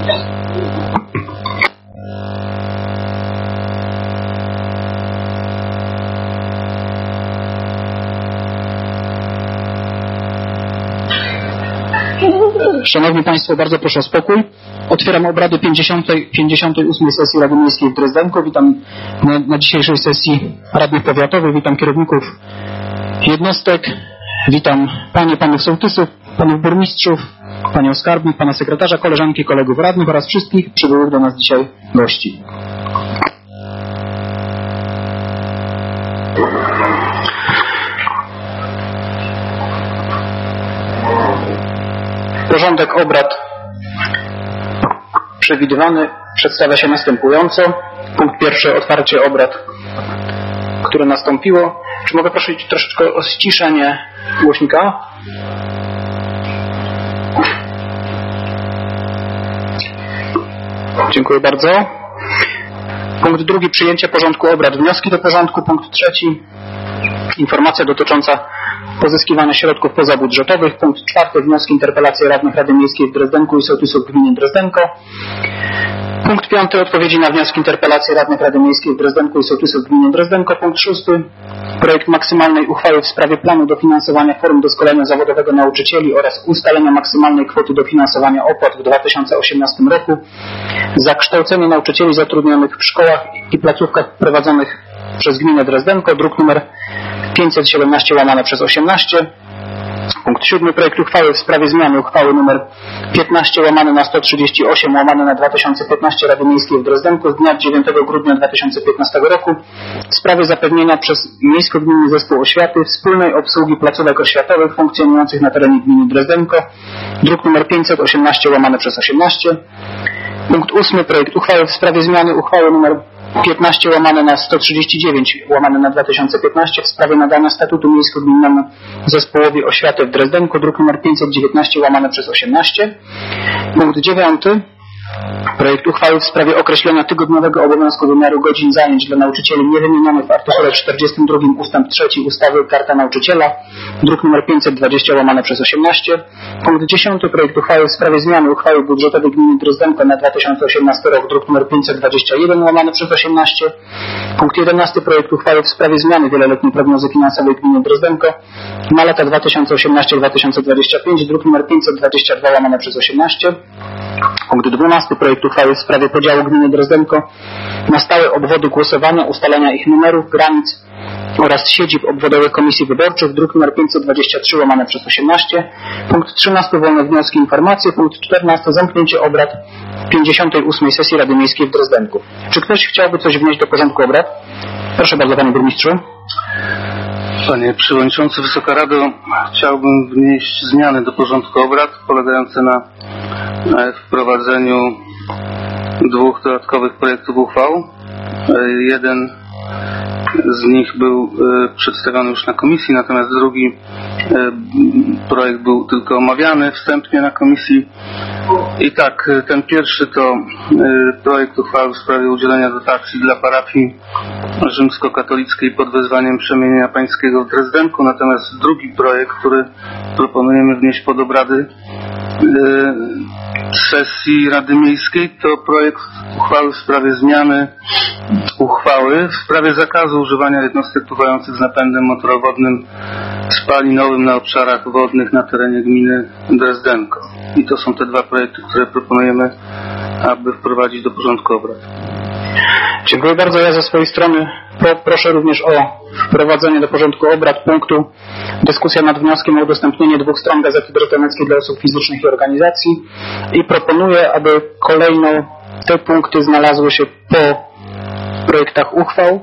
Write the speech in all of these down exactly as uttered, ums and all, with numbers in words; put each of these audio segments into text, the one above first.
Szanowni Państwo, bardzo proszę o spokój. Otwieram obrady pięćdziesiątej ósmej sesji Rady Miejskiej w Drezdenku. Witam na, na dzisiejszej sesji radnych powiatowych, witam kierowników jednostek, witam Panie, Panów Sołtysów, Panów Burmistrzów, Panią Skarbnik, Pana Sekretarza, koleżanki, kolegów radnych oraz wszystkich przybyłych do nas dzisiaj gości. Porządek obrad przewidywany przedstawia się następująco. Punkt pierwszy, otwarcie obrad, które nastąpiło. Czy mogę prosić troszeczkę o ściszenie głośnika? Dziękuję bardzo. Punkt drugi, przyjęcie porządku obrad. Wnioski do porządku. Punkt trzeci, informacja dotycząca pozyskiwania środków pozabudżetowych. Punkt czwarty, wnioski, interpelacje radnych Rady Miejskiej w Drezdenku i sołtysów gminy Drezdenko. Punkt piąty, odpowiedzi na wnioski, interpelacje radnych Rady Miejskiej w Drezdenku i sołtysów gminy Drezdenko. Punkt szósty, projekt maksymalnej uchwały w sprawie planu dofinansowania form doskonalenia zawodowego nauczycieli oraz ustalenia maksymalnej kwoty dofinansowania opłat w dwa tysiące osiemnastym roku za kształcenie nauczycieli zatrudnionych w szkołach i placówkach prowadzonych przez gminę Drezdenko, druk numer pięćset siedemnaście łamane przez osiemnaście. Punkt siódmy, projekt uchwały w sprawie zmiany uchwały numer piętnaście łamane na sto trzydzieści osiem łamane na dwa tysiące piętnaście Rady Miejskiej w Drezdenku z dnia dziewiątego grudnia dwa tysiące piętnastego roku w sprawie zapewnienia przez Miejsko-Gminny Zespół Oświaty wspólnej obsługi placówek oświatowych funkcjonujących na terenie gminy Drezdenko, druk numer pięćset osiemnaście łamane przez osiemnaście. Punkt ósmy, projekt uchwały w sprawie zmiany uchwały numer piętnaście łamane na sto trzydzieści dziewięć łamane na dwa tysiące piętnaście w sprawie nadania statutu miejsko-gminnemu Zespołowi Oświaty w Drezdenku, druk numer pięćset dziewiętnaście łamane przez osiemnaście. Punkt dziewiąty, projekt uchwały w sprawie określenia tygodniowego obowiązku wymiaru godzin zajęć dla nauczycieli niewymienionych w artykule czterdziestym drugim ustęp trzeci ustawy Karta Nauczyciela, druk numer pięćset dwadzieścia łamane przez osiemnaście. Punkt dziesiąty, projekt uchwały w sprawie zmiany uchwały budżetowej gminy Drezdenko na dwa tysiące osiemnasty rok, druk numer pięćset dwadzieścia jeden łamane przez osiemnaście. Punkt jedenasty, projekt uchwały w sprawie zmiany wieloletniej prognozy finansowej gminy Drezdenko na lata dwa tysiące osiemnasty do dwa tysiące dwudziestego piątego, druk numer pięćset dwadzieścia dwa łamane przez osiemnaście. Punkt dwunasty, projekt uchwały w sprawie podziału gminy Drezdenko na stałe obwody głosowania, ustalenia ich numerów, granic oraz siedzib obwodowych komisji wyborczych, druk nr pięćset dwadzieścia trzy łamane przez osiemnaście. Punkt trzynasty, wolne wnioski, informacje. Punkt czternasty, zamknięcie obrad pięćdziesiątej ósmej sesji Rady Miejskiej w Drezdenku. Czy ktoś chciałby coś wnieść do porządku obrad? Proszę bardzo, panie burmistrzu. Panie Przewodniczący, Wysoka Rado, chciałbym wnieść zmiany do porządku obrad polegające na wprowadzeniu dwóch dodatkowych projektów uchwał. Jeden z nich był przedstawiony już na komisji, natomiast drugi projekt był tylko omawiany wstępnie na komisji. I tak, ten pierwszy to projekt uchwały w sprawie udzielenia dotacji dla parafii rzymskokatolickiej pod wezwaniem Przemienienia Pańskiego w Drezdenku, natomiast drugi projekt, który proponujemy wnieść pod obrady sesji Rady Miejskiej, to projekt uchwały w sprawie zmiany uchwały w sprawie zakazu używania jednostek pływających z napędem motorowodnym spalinowym na obszarach wodnych na terenie gminy Drezdenko. I to są te dwa projekty, które proponujemy, aby wprowadzić do porządku obrad. Dziękuję bardzo. Ja ze swojej strony proszę również o wprowadzenie do porządku obrad punktu dyskusja nad wnioskiem o udostępnienie dwóch stron Gazety Drezdeneckiej dla osób fizycznych i organizacji i proponuję, aby kolejno te punkty znalazły się po projektach uchwał.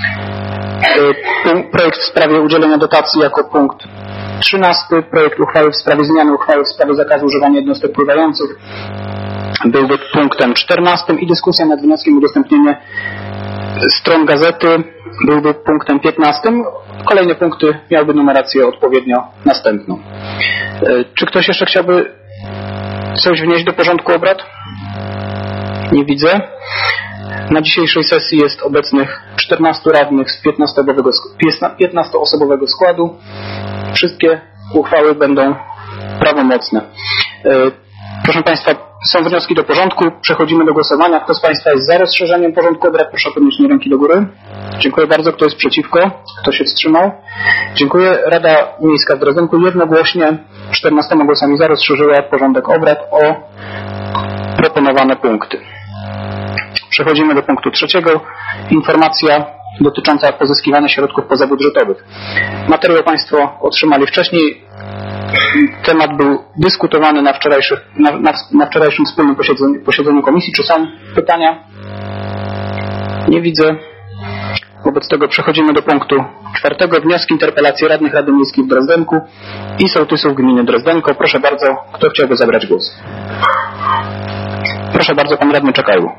Projekt w sprawie udzielenia dotacji jako punkt trzynasty, projekt uchwały w sprawie zmiany uchwały w sprawie zakazu używania jednostek pływających byłby punktem czternastym i dyskusja nad wnioskiem o udostępnienie stron gazety byłby punktem piętnastym. Kolejne punkty miałyby numerację odpowiednio następną. Czy ktoś jeszcze chciałby coś wnieść do porządku obrad? Nie widzę. Na dzisiejszej sesji jest obecnych czternastu radnych z piętnastoosobowego składu. Wszystkie uchwały będą prawomocne. Proszę Państwa, są wnioski do porządku. Przechodzimy do głosowania. Kto z Państwa jest za rozszerzeniem porządku obrad, proszę o podniesienie ręki do góry. Dziękuję bardzo. Kto jest przeciwko? Kto się wstrzymał? Dziękuję. Rada Miejska w Drezdenku jednogłośnie czternastoma głosami za rozszerzyła porządek obrad o proponowane punkty. Przechodzimy do punktu trzeciego. Informacja dotycząca pozyskiwania środków pozabudżetowych. Materiał Państwo otrzymali wcześniej. Temat był dyskutowany na, na, na, na wczorajszym wspólnym posiedzeniu, posiedzeniu komisji. Czy są pytania? Nie widzę. Wobec tego przechodzimy do punktu czwartego. Wnioski, interpelacje radnych Rady Miejskiej w Drezdenku i sołtysów gminy Drezdenko. Proszę bardzo, kto chciałby zabrać głos? Proszę bardzo, pan radny Czekajło.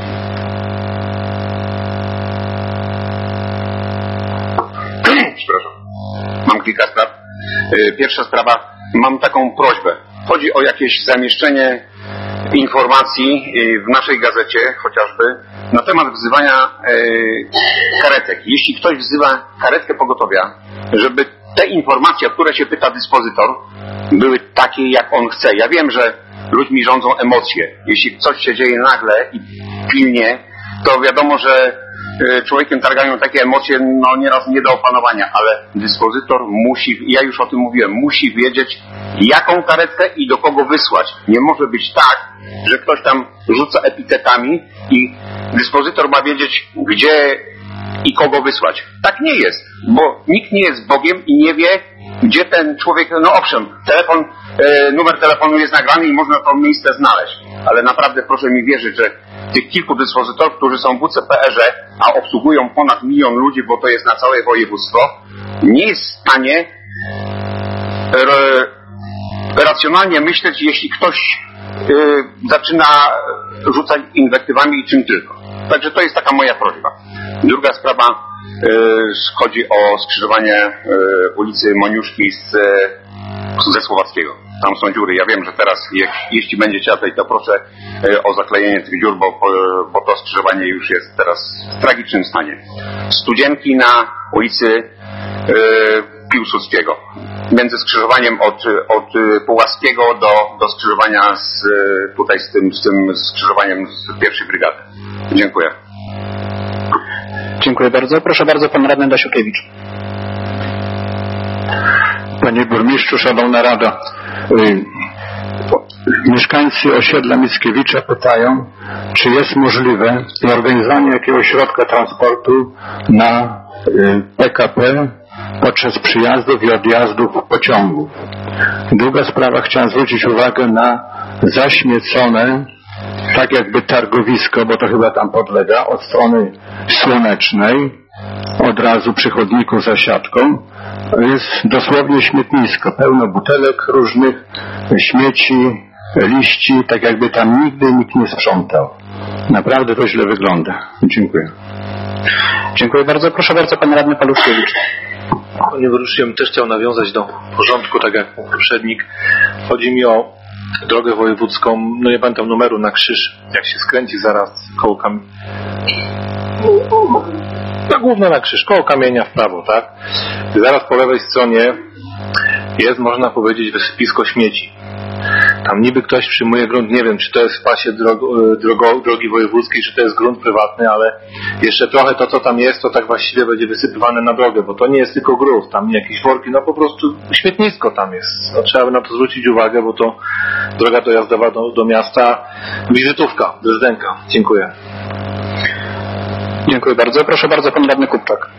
Przepraszam. Mam kilka spraw. Pierwsza sprawa, mam taką prośbę. Chodzi o jakieś zamieszczenie informacji w naszej gazecie chociażby na temat wzywania karetek. Jeśli ktoś wzywa karetkę pogotowia, żeby te informacje, o które się pyta dyspozytor, były takie, jak on chce. Ja wiem, że ludźmi rządzą emocje. Jeśli coś się dzieje nagle i pilnie, to wiadomo, że człowiekiem targają takie emocje, no nieraz nie do opanowania, ale dyspozytor musi, ja już o tym mówiłem, musi wiedzieć, jaką karetkę i do kogo wysłać. Nie może być tak, że ktoś tam rzuca epitetami i dyspozytor ma wiedzieć, gdzie i kogo wysłać. Tak nie jest, bo nikt nie jest Bogiem i nie wie, gdzie ten człowiek, no owszem, telefon, e, numer telefonu jest nagrany i można to miejsce znaleźć, ale naprawdę proszę mi wierzyć, że tych kilku dyspozytorów, którzy są w U C P R-ze, a obsługują ponad milion ludzi, bo to jest na całe województwo, nie jest w stanie re, racjonalnie myśleć, jeśli ktoś y, zaczyna rzucać inwektywami i czym tylko. Także to jest taka moja prośba. Druga sprawa y, chodzi o skrzyżowanie y, ulicy Moniuszki z, ze Słowackiego. Tam są dziury. Ja wiem, że teraz je, jeśli będziecie tutaj, to proszę y, o zaklejenie tych dziur, bo, bo to skrzyżowanie już jest teraz w tragicznym stanie. Studzienki na ulicy y, Piłsudskiego. Między skrzyżowaniem od, od Pułaskiego do, do skrzyżowania z, tutaj z tym, z tym skrzyżowaniem z pierwszej brygady. Dziękuję. Dziękuję bardzo. Proszę bardzo, pan radny Dasiukiewicz. Panie burmistrzu, szanowna rada. Mieszkańcy osiedla Mickiewicza pytają, czy jest możliwe zorganizowanie jakiegoś środka transportu na P K P podczas przyjazdów i odjazdów pociągów. Druga sprawa, chciałem zwrócić uwagę na zaśmiecone, tak jakby targowisko, bo to chyba tam podlega, od strony Słonecznej, od razu przy chodniku za siatką, jest dosłownie śmietnisko, pełno butelek różnych, śmieci, liści, tak jakby tam nigdy nikt nie sprzątał. Naprawdę to źle wygląda. Dziękuję. Dziękuję bardzo. Proszę bardzo, pan radny Paluszkiewicz. Panie burmistrzu, ja bym też chciał nawiązać do porządku, tak jak poprzednik. Chodzi mi o drogę wojewódzką, no nie pamiętam numeru, na Krzyż, jak się skręci zaraz koło kamienia. No głównie na Krzyż, koło kamienia w prawo, tak? Zaraz po lewej stronie jest, można powiedzieć, wysypisko śmieci. Tam niby ktoś przyjmuje grunt, nie wiem, czy to jest w pasie drogo, drogo, drogi wojewódzkiej, czy to jest grunt prywatny, ale jeszcze trochę to, co tam jest, to tak właściwie będzie wysypywane na drogę, bo to nie jest tylko grunt, tam jakieś worki, no po prostu śmietnisko tam jest. No, trzeba by na to zwrócić uwagę, bo to droga dojazdowa do, do miasta, wizytówka, Drezdenka. Dziękuję. Dziękuję bardzo. Proszę bardzo, pan radny Kupczak.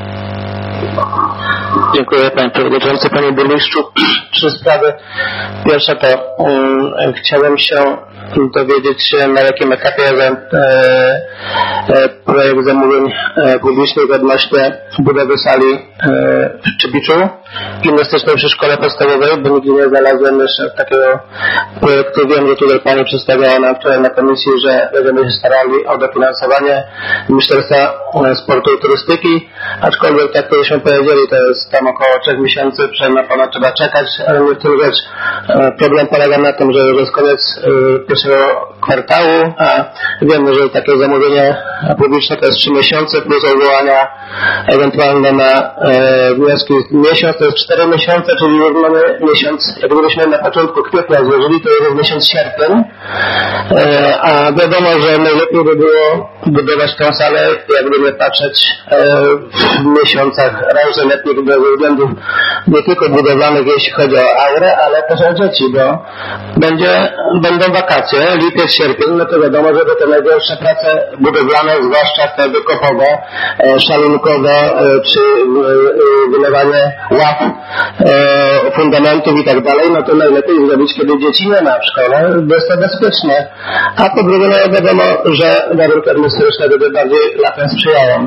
Dziękuję panie przewodniczący, panie burmistrzu. Trzy sprawy. Pierwsza to um, chciałem się dowiedzieć się, na jakim etapie e, e, projekt zamówień e, publicznych odnośnie budowy sali e, w Czybiczu gimnastycznej przy szkole podstawowej, bo nigdy nie znalazłem jeszcze takiego projektu. Wiem, że tutaj pani przedstawiała nam wczoraj na komisji, że będziemy się starali o dofinansowanie Ministerstwa Sportu i Turystyki, aczkolwiek tak to żeśmy powiedzieli, to jest tam około trzech miesięcy, przynajmniej na pana trzeba czekać, ale nie w tym rzecz. Problem polega na tym, że już jest koniec pierwszego kwartału, a wiemy, że takie zamówienie publiczna to jest trzy miesiące plus odwołania ewentualne na e, wnioski miesiąc, to jest cztery miesiące, czyli już mamy miesiąc, jak gdybyśmy na początku kwietnia złożyli, to jest miesiąc sierpień, e, a wiadomo, że najlepiej by było budować tę salę, jak gdyby patrzeć e, w miesiącach razy letnich ze względów nie tylko budowlanych, jeśli chodzi o aurę, ale też o dzieci, bo będzie, będą wakacje, lipiec, sierpień, no to wiadomo, że to te najgorsze prace budowlane, zwłaszcza te wykopowe, e, szalunkowe, e, czy e, wylewanie ław, e, fundamentów i tak dalej, no to najlepiej zrobić, kiedy dzieci nie ma w szkole, bo jest to bezpieczne. A po drugie, no wiadomo, że warunki atmosferyczne będą bardziej latem sprzyjają.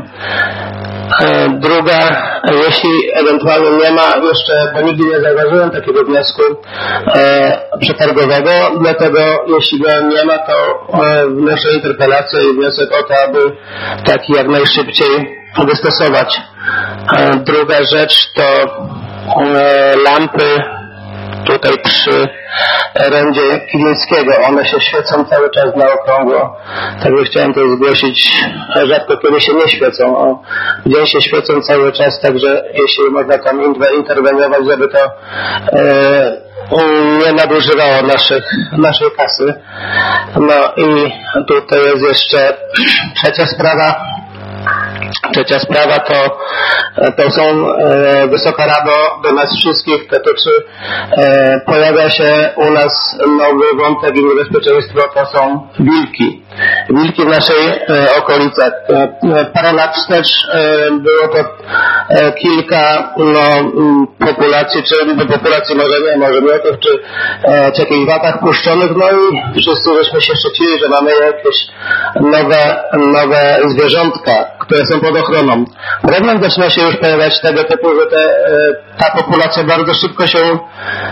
E, druga, jeśli ewentualnie nie ma jeszcze, bo nigdy nie zauważyłem takiego wniosku e, przetargowego, dlatego jeśli go nie ma, to e, wnoszę interpelację i wniosek o to, aby taki jak najszybciej wystosować. E, druga rzecz to e, lampy tutaj przy rondzie Kilińskiego. One się świecą cały czas na okrągło. Także chciałem to zgłosić. Rzadko kiedy się nie świecą. O, gdzie się świecą cały czas, także jeśli można tam interweniować, żeby to e, nie nadużywało naszych, naszej kasy. No i tutaj jest jeszcze trzecia sprawa. Trzecia sprawa to, to są, e, Wysoka Rado, do nas wszystkich, to, to czy e, pojawia się u nas nowy wątek i niebezpieczeństwo, to są wilki. Wilki w naszej e, okolicach. E, parę lat wstecz e, było to e, kilka no, m, populacji, czy do populacji może nie, może miotów, czy, e, czy jakichś watach puszczonych, no i wszyscy żeśmy się szczycili, że mamy jakieś nowe, nowe zwierzątka, które są pod ochroną. Problem zaczyna się już pojawiać tego typu, że te, ta populacja bardzo szybko się e,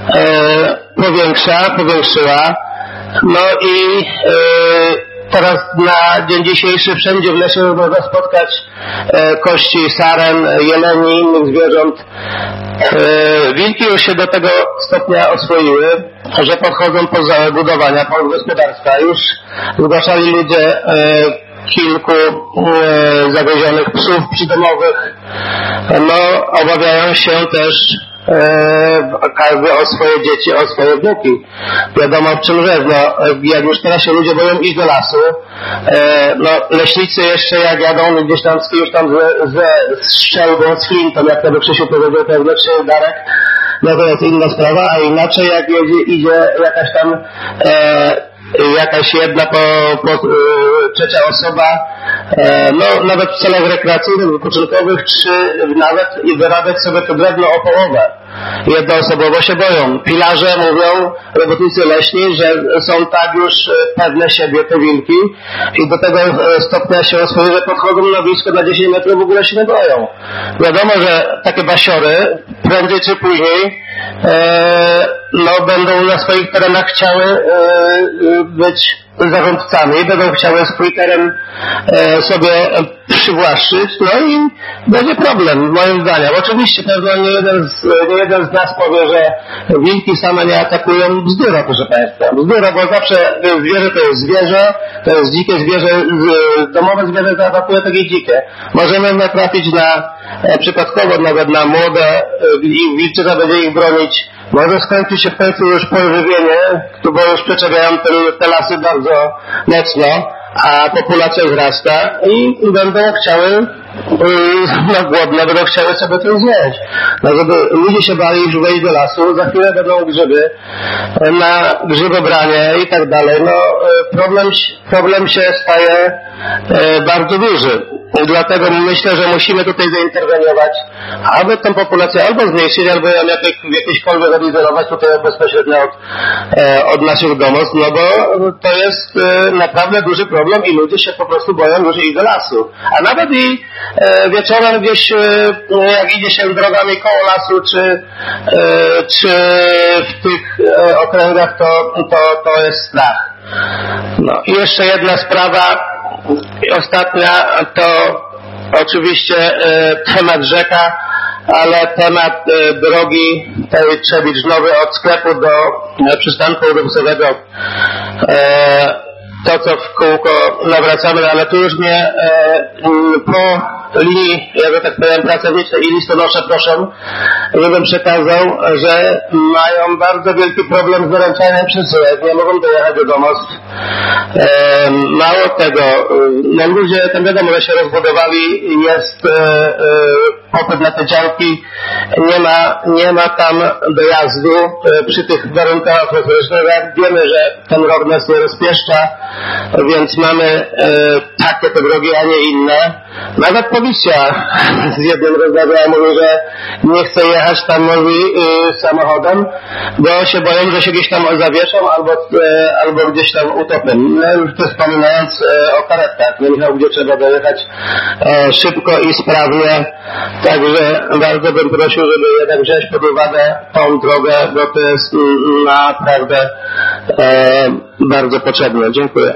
powiększa, powiększyła. No i e, teraz na dzień dzisiejszy wszędzie w lesie można spotkać e, kości saren, jeleni i innych zwierząt. E, wilki już się do tego stopnia oswoiły, że podchodzą poza budowania, po gospodarstwa. Już zgłaszali ludzie e, kilku e, zawiezionych psów przydomowych. No, obawiają się też e, każdy o swoje dzieci, o swoje wnuki. Wiadomo w czym rzecz, no, jak już teraz się ludzie boją iść do lasu, e, no, leśnicy jeszcze jak jadą gdzieś tam, już tam ze, ze strzelbą, z flintą, jak to by Krzysiu powiedział pewnie, czy Darek, no to jest inna sprawa, a inaczej jak jedzie, idzie jakaś tam e, jakaś jedna po, po e, trzecia osoba, e, no nawet w celach rekreacyjnych, wypoczynkowych, czy nawet i wyrabiać sobie to drewno o połowę. Jednoosobowo się boją. Pilarze mówią, robotnicy leśni, że są tak już pewne siebie te wilki i do tego stopnia się oswoiły, że podchodzą na blisko na dziesięć metrów, w ogóle się nie boją. Wiadomo, że takie basiory prędzej czy później e, no, będą na swoich terenach chciały e, być zarządcami, będą chciały swój teren e, sobie przywłaszczyć, no i będzie problem, moim zdaniem. Oczywiście pewno nie jeden z, nie jeden z nas powie, że wilki same nie atakują. Bzdura, proszę Państwa. Bzdura, bo zawsze zwierzę to jest zwierzę, to jest dzikie zwierzę, domowe zwierzę zaatakuje takie dzikie. Możemy natrafić na e, przypadkowo nawet na młode i wilczyca będzie ich bronić. Może skończy się w końcu już pożywienie, bo już przeczepiają te, te lasy bardzo mocno, a populacja wzrasta i będą chciały, no głodne, będą chciały sobie to zjeść. No żeby ludzie się bali już wejść do lasu, za chwilę będą grzyby, na grzybobranie i tak dalej. No problem, problem się staje bardzo duży. Dlatego myślę, że musimy tutaj zainterweniować, aby tę populację albo zmniejszyć, albo ją jakiś, jakiekolwiek odizolować tutaj bezpośrednio od, e, od naszych domostw, no bo to jest e, naprawdę duży problem i ludzie się po prostu boją już iść do lasu. A nawet i e, wieczorem gdzieś, e, jak idzie się drogami koło lasu, czy, e, czy w tych e, okręgach, to, to, to jest strach. No i jeszcze jedna sprawa, ostatnia, to oczywiście e, temat rzeka, ale temat e, drogi tej Trzebicz Nowy od sklepu do e, przystanku autobusowego. E, to, co w kółko nawracamy, ale tu już nie e, po linii, ja że tak powiem, pracowniczej i listonosze proszę, żebym przekazał, że mają bardzo wielki problem z doręczaniem przesyłek, nie mogą dojechać do domostw. E, mało tego, no ludzie, tam wiadomo, że się rozbudowali, jest e, e, popyt na te działki, nie ma, nie ma tam dojazdu e, przy tych warunkach atmosferycznych. Wiemy, że ten rok nas nie rozpieszcza, więc mamy e, takie te drogi, a nie inne. Nawet policja z jednym rozmawiała, mówi, że nie chce jechać tam, mówi, y, samochodem, bo się boją, że się gdzieś tam zawieszą albo, e, albo gdzieś tam utopią. No już to wspominając e, o karetkach, nie Michał, gdzie trzeba dojechać e, szybko i sprawnie. Także bardzo bym prosił, żeby jednak wziąć pod uwagę tą drogę, bo to jest m, naprawdę e, bardzo potrzebne. Dziękuję.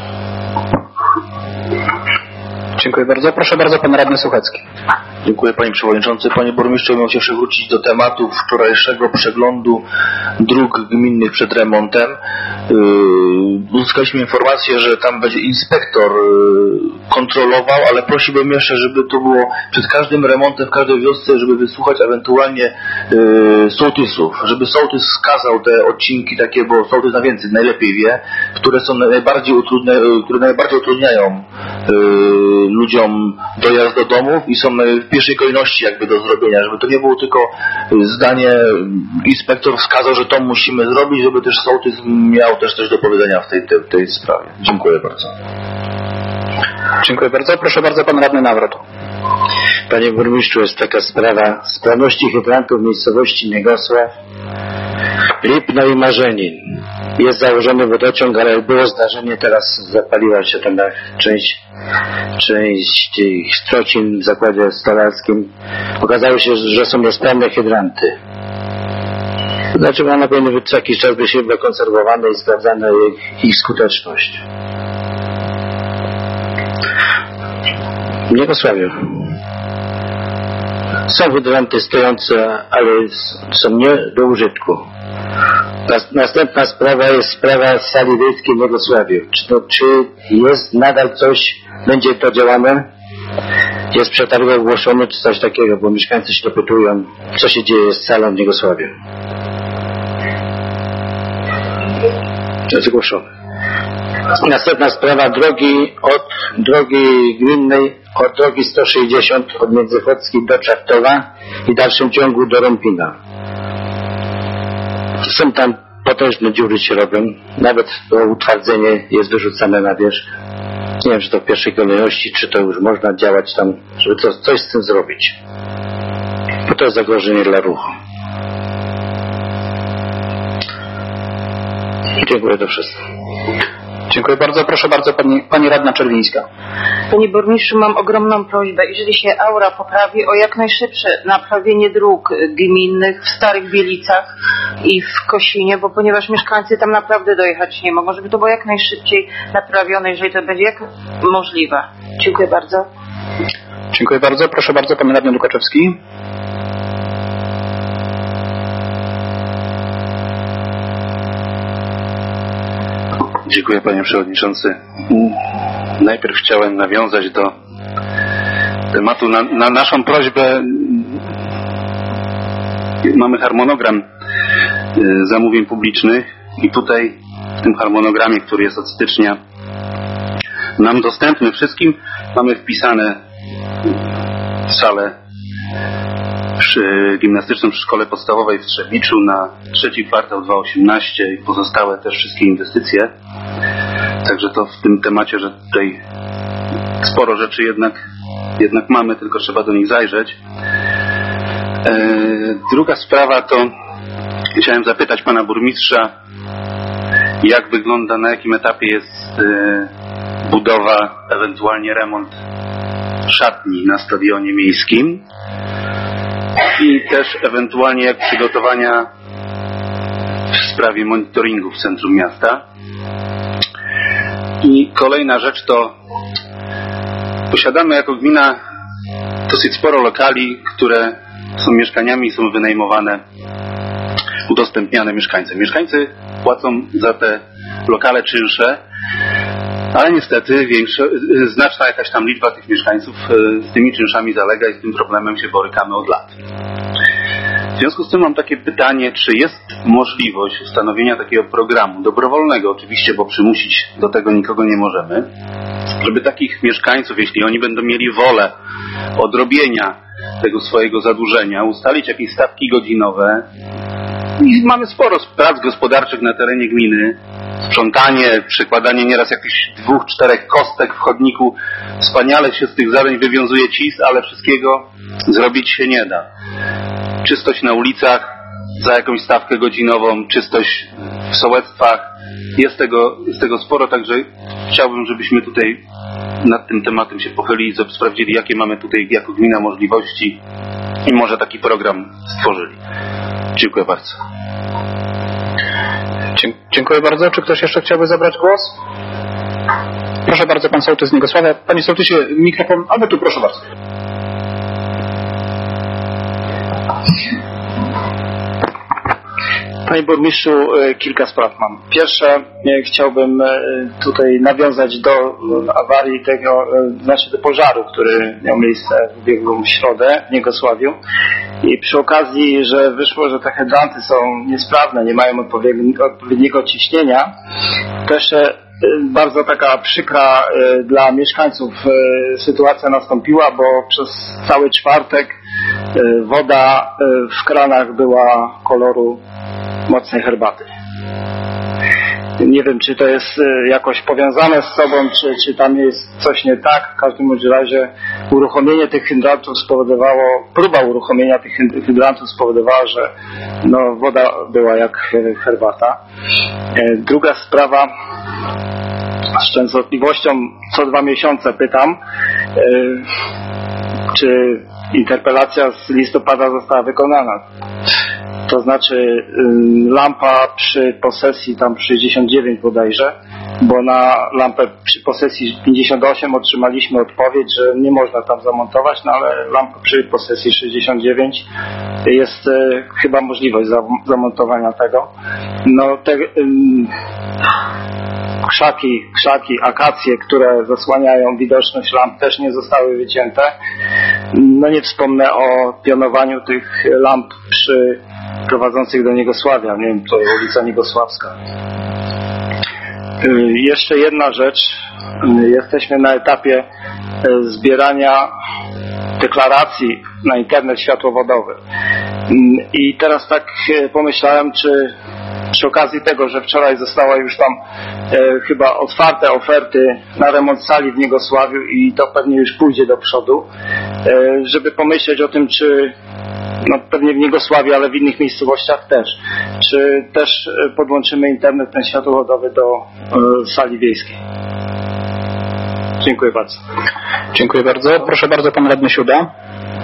Dziękuję bardzo. Proszę bardzo, pan radny Suchecki. Dziękuję panie przewodniczący. Panie burmistrzu, miał się jeszcze wrócić do tematu wczorajszego przeglądu dróg gminnych przed remontem. Yy, uzyskaliśmy informację, że tam będzie inspektor yy, kontrolował, ale prosiłbym jeszcze, żeby to było przed każdym remontem w każdej wiosce, żeby wysłuchać ewentualnie yy, sołtysów, żeby sołtys wskazał te odcinki takie, bo sołtys na więcej najlepiej wie, które są najbardziej utrudnia, które najbardziej utrudniają yy, ludziom dojazd do domów i są w pierwszej kolejności jakby do zrobienia, żeby to nie było tylko zdanie, inspektor wskazał, że to musimy zrobić, żeby też sołtys miał też coś do powiedzenia w tej, tej, tej sprawie. Dziękuję bardzo. Dziękuję bardzo. Proszę bardzo, pan radny Nawrot. Panie burmistrzu, jest taka sprawa sprawności hydrantów w miejscowości Niegosław, Lipno i Marzenin. Jest założony wodociąg, ale było zdarzenie, teraz zapaliła się tam część, część tych strocin w zakładzie stolarskim. Okazało się, że są rozprawne hydranty. Znaczy one powinny być co jakiś czas być chyba konserwowane i sprawdzana ich, ich skuteczność. W Niegosławiu są hydranty stojące, ale są nie do użytku. Następna sprawa jest sprawa sali wiejskiej w Niegosławiu. Czy, to, czy jest nadal coś, będzie to działane? Jest przetarg ogłoszony, czy coś takiego, bo mieszkańcy się dopytują, co się dzieje z salą w Niegosławiu. To jest ogłoszone. Następna sprawa drogi od drogi gminnej, od drogi sto sześćdziesiąt od Międzychodzkiej do Czartowa i w dalszym ciągu do Rąpina. Są tam potężne dziury się robią, nawet to utwardzenie jest wyrzucane na wierzch. Nie wiem, czy to w pierwszej kolejności, czy to już można działać tam, żeby to, coś z tym zrobić. Bo to jest zagrożenie dla ruchu. Dziękuję, to wszystko. Dziękuję bardzo. Proszę bardzo, pani, pani radna Czerwińska. Panie burmistrzu, mam ogromną prośbę, jeżeli się aura poprawi, o jak najszybsze naprawienie dróg gminnych w Starych Bielicach i w Kosinie, bo ponieważ mieszkańcy tam naprawdę dojechać nie mogą, żeby to było jak najszybciej naprawione, jeżeli to będzie jak możliwe. Dziękuję bardzo. Dziękuję bardzo. Proszę bardzo, pan radny Lukaczewski. Dziękuję panie przewodniczący. Najpierw chciałem nawiązać do tematu na, na naszą prośbę. Mamy harmonogram zamówień publicznych i tutaj w tym harmonogramie, który jest od stycznia nam dostępny wszystkim, mamy wpisane salę przy gimnastyczną przy szkole podstawowej w Trzebiczu na trzeci kwartał dwa tysiące osiemnasty i pozostałe też wszystkie inwestycje. Także to w tym temacie, że tutaj sporo rzeczy jednak, jednak mamy, tylko trzeba do nich zajrzeć. E, druga sprawa to chciałem zapytać pana burmistrza, jak wygląda, na jakim etapie jest e, budowa, ewentualnie remont szatni na stadionie miejskim i też ewentualnie jak przygotowania w sprawie monitoringu w centrum miasta. I kolejna rzecz to posiadamy jako gmina dosyć sporo lokali, które są mieszkaniami i są wynajmowane, udostępniane mieszkańcom. Mieszkańcy płacą za te lokale czynsze Ale niestety większa, znaczna jakaś tam liczba tych mieszkańców z tymi czynszami zalega i z tym problemem się borykamy od lat. W związku z tym mam takie pytanie, czy jest możliwość ustanowienia takiego programu, dobrowolnego oczywiście, bo przymusić do tego nikogo nie możemy, żeby takich mieszkańców, jeśli oni będą mieli wolę odrobienia tego swojego zadłużenia, ustalić jakieś stawki godzinowe. I mamy sporo prac gospodarczych na terenie gminy, sprzątanie, przekładanie nieraz jakichś dwóch, czterech kostek w chodniku. Wspaniale się z tych zadań wywiązuje cis, ale wszystkiego zrobić się nie da. Czystość na ulicach za jakąś stawkę godzinową, czystość w sołectwach. Jest tego, jest tego sporo, także chciałbym, żebyśmy tutaj nad tym tematem się pochylili, sprawdzili, jakie mamy tutaj jako gmina możliwości i może taki program stworzyli. Dziękuję bardzo. Dziękuję bardzo. Czy ktoś jeszcze chciałby zabrać głos? Proszę bardzo, pan sołtys z Niegosławia. Panie sołtysie, mikrofon, albo tu, proszę bardzo. Panie burmistrzu, kilka spraw mam. Pierwsze, chciałbym tutaj nawiązać do awarii tego, znaczy do pożaru, który miał miejsce w ubiegłą środę w Niegosławiu. I przy okazji, że wyszło, że te hydranty są niesprawne, nie mają odpowiedniego ciśnienia, to jeszcze bardzo taka przykra dla mieszkańców sytuacja nastąpiła, bo przez cały czwartek woda w kranach była koloru mocnej herbaty. Nie wiem, czy to jest jakoś powiązane z sobą, czy, czy tam jest coś nie tak. W każdym bądź razie uruchomienie tych hydrantów spowodowało, próba uruchomienia tych hydrantów spowodowała, że no, woda była jak herbata. Druga sprawa, z częstotliwością co dwa miesiące pytam, czy interpelacja z listopada została wykonana. To znaczy lampa przy posesji tam sześćdziesiąt dziewięć bodajże, bo na lampę przy posesji pięćdziesiąt osiem otrzymaliśmy odpowiedź, że nie można tam zamontować, no ale lampa przy posesji sześćdziesiąt dziewięć jest e, chyba możliwość za, zamontowania tego. No te ym, krzaki, krzaki, akacje, które zasłaniają widoczność lamp, też nie zostały wycięte. No nie wspomnę o pionowaniu tych lamp przy prowadzących do Niegosławia, nie wiem, to ulica Niegosławska. Jeszcze jedna rzecz, jesteśmy na etapie zbierania deklaracji na internet światłowodowy i teraz tak pomyślałem, czy przy okazji tego, że wczoraj została już tam e, chyba otwarte oferty na remont sali w Niegosławiu i to pewnie już pójdzie do przodu, e, żeby pomyśleć o tym, czy no pewnie w Niegosławiu, ale w innych miejscowościach też, czy też podłączymy internet ten światłowodowy do e, sali wiejskiej. Dziękuję bardzo. Dziękuję bardzo. Proszę bardzo, pan radny Siuda.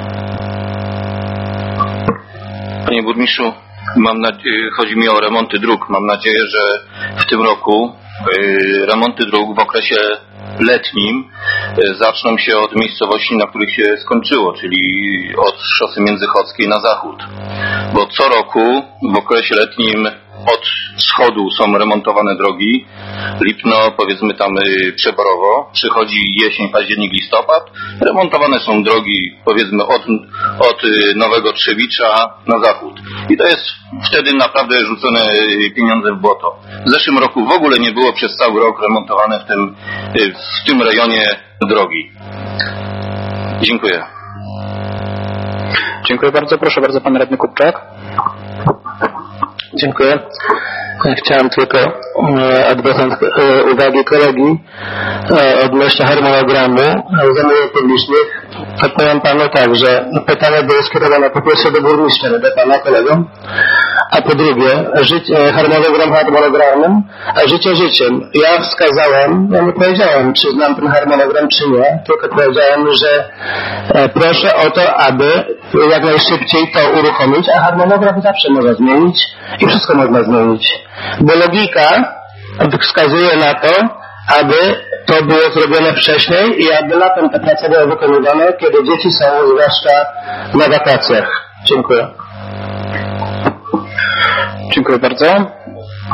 Panie burmistrzu, mam nadzieję, chodzi mi o remonty dróg. Mam nadzieję, że w tym roku y, remonty dróg w okresie letnim y, zaczną się od miejscowości, na których się skończyło, czyli od szosy międzychodzkiej na zachód. Bo co roku w okresie letnim od wschodu są remontowane drogi. Lipno, powiedzmy tam y, przeborowo, przychodzi jesień, październik, listopad. Remontowane są drogi, powiedzmy od, od y, Nowego Trzewicza na zachód. I to jest wtedy naprawdę rzucone y, pieniądze w błoto. W zeszłym roku w ogóle nie było przez cały rok remontowane w tym, y, w tym rejonie drogi. Dziękuję. Dziękuję bardzo. Proszę bardzo, pan radny Kupczak. Dziękuję. Chciałem tylko adresant uwagi kolegi odnośnie harmonogramu zamówień publicznych. Odpowiem panu tak, że pytanie było skierowane po pierwsze do burmistrza, do pana kolego, a po drugie życie, harmonogram harmonogramem, a życie życiem. Ja wskazałem, ja nie powiedziałem, czy znam ten harmonogram, czy nie, tylko powiedziałem, że e, proszę o to, aby jak najszybciej to uruchomić, a harmonogram zawsze można zmienić i wszystko można zmienić. Bo logika wskazuje na to, aby to było zrobione wcześniej i aby latem te prace były wykonywane, kiedy dzieci są zwłaszcza na wakacjach. Dziękuję. Dziękuję bardzo. Czy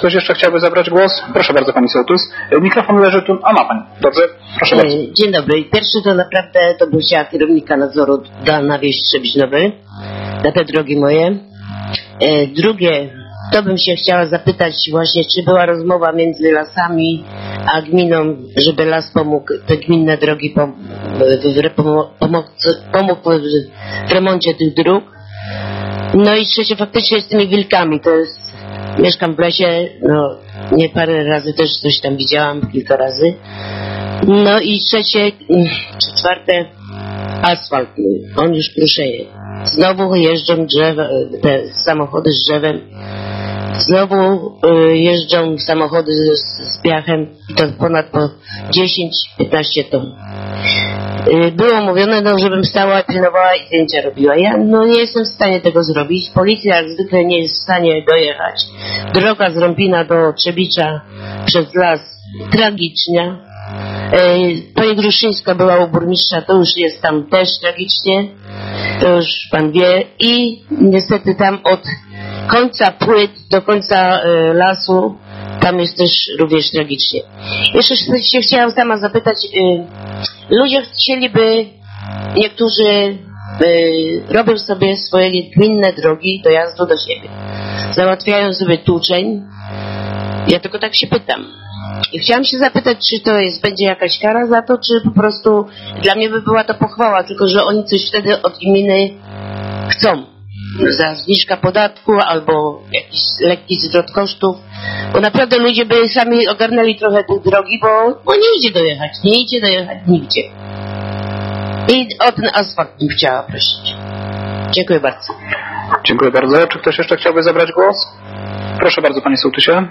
ktoś jeszcze chciałby zabrać głos? Proszę bardzo, pani sołtys. Mikrofon leży tu. A ma pani. Dobrze, proszę bardzo. Dzień dobry. Pierwszy to naprawdę to bym chciała kierownika nadzoru na wieś Trzebiznowy, na te drogi moje. Drugie, to bym się chciała zapytać właśnie, czy była rozmowa między lasami a gminą, żeby las pomógł te gminne drogi pom pomógł, pomógł w remoncie tych dróg. No i trzecie, faktycznie z tymi wilkami, to jest, mieszkam w lesie, no nie parę razy też coś tam widziałam, kilka razy. No i trzecie, czy czwarte, asfalt, on już kruszeje. Znowu jeżdżą drzewa, te samochody z drzewem, znowu y, jeżdżą samochody z, z piachem i to ponad po dziesięć piętnaście ton. Y, było mówione, no, żebym stała, pilnowała i zdjęcia robiła. Ja no, nie jestem w stanie tego zrobić. Policja jak zwykle nie jest w stanie dojechać. Droga z Rąbina do Trzebicza przez las tragiczna. Y, pani Gruszyńska była u burmistrza, to już jest tam też tragicznie. To już pan wie. I niestety tam od końca płyt do końca y, lasu tam jest też również tragicznie. Jeszcze się chciałam sama zapytać, y, ludzie chcieliby, niektórzy y, robią sobie swoje gminne drogi dojazdu do siebie. Załatwiają sobie tłuczeń. Ja tylko tak się pytam. I chciałam się zapytać, czy to jest, będzie jakaś kara za to, czy po prostu dla mnie by była to pochwała, tylko że oni coś wtedy od gminy chcą. Za zniżka podatku albo jakiś lekki zwrot kosztów, bo naprawdę ludzie by sami ogarnęli trochę tych drogi, bo, bo nie idzie dojechać, nie idzie dojechać nigdzie. I o ten asfalt bym chciała prosić. Dziękuję bardzo. Dziękuję bardzo. Czy ktoś jeszcze chciałby zabrać głos? Proszę bardzo, panie sołtysie.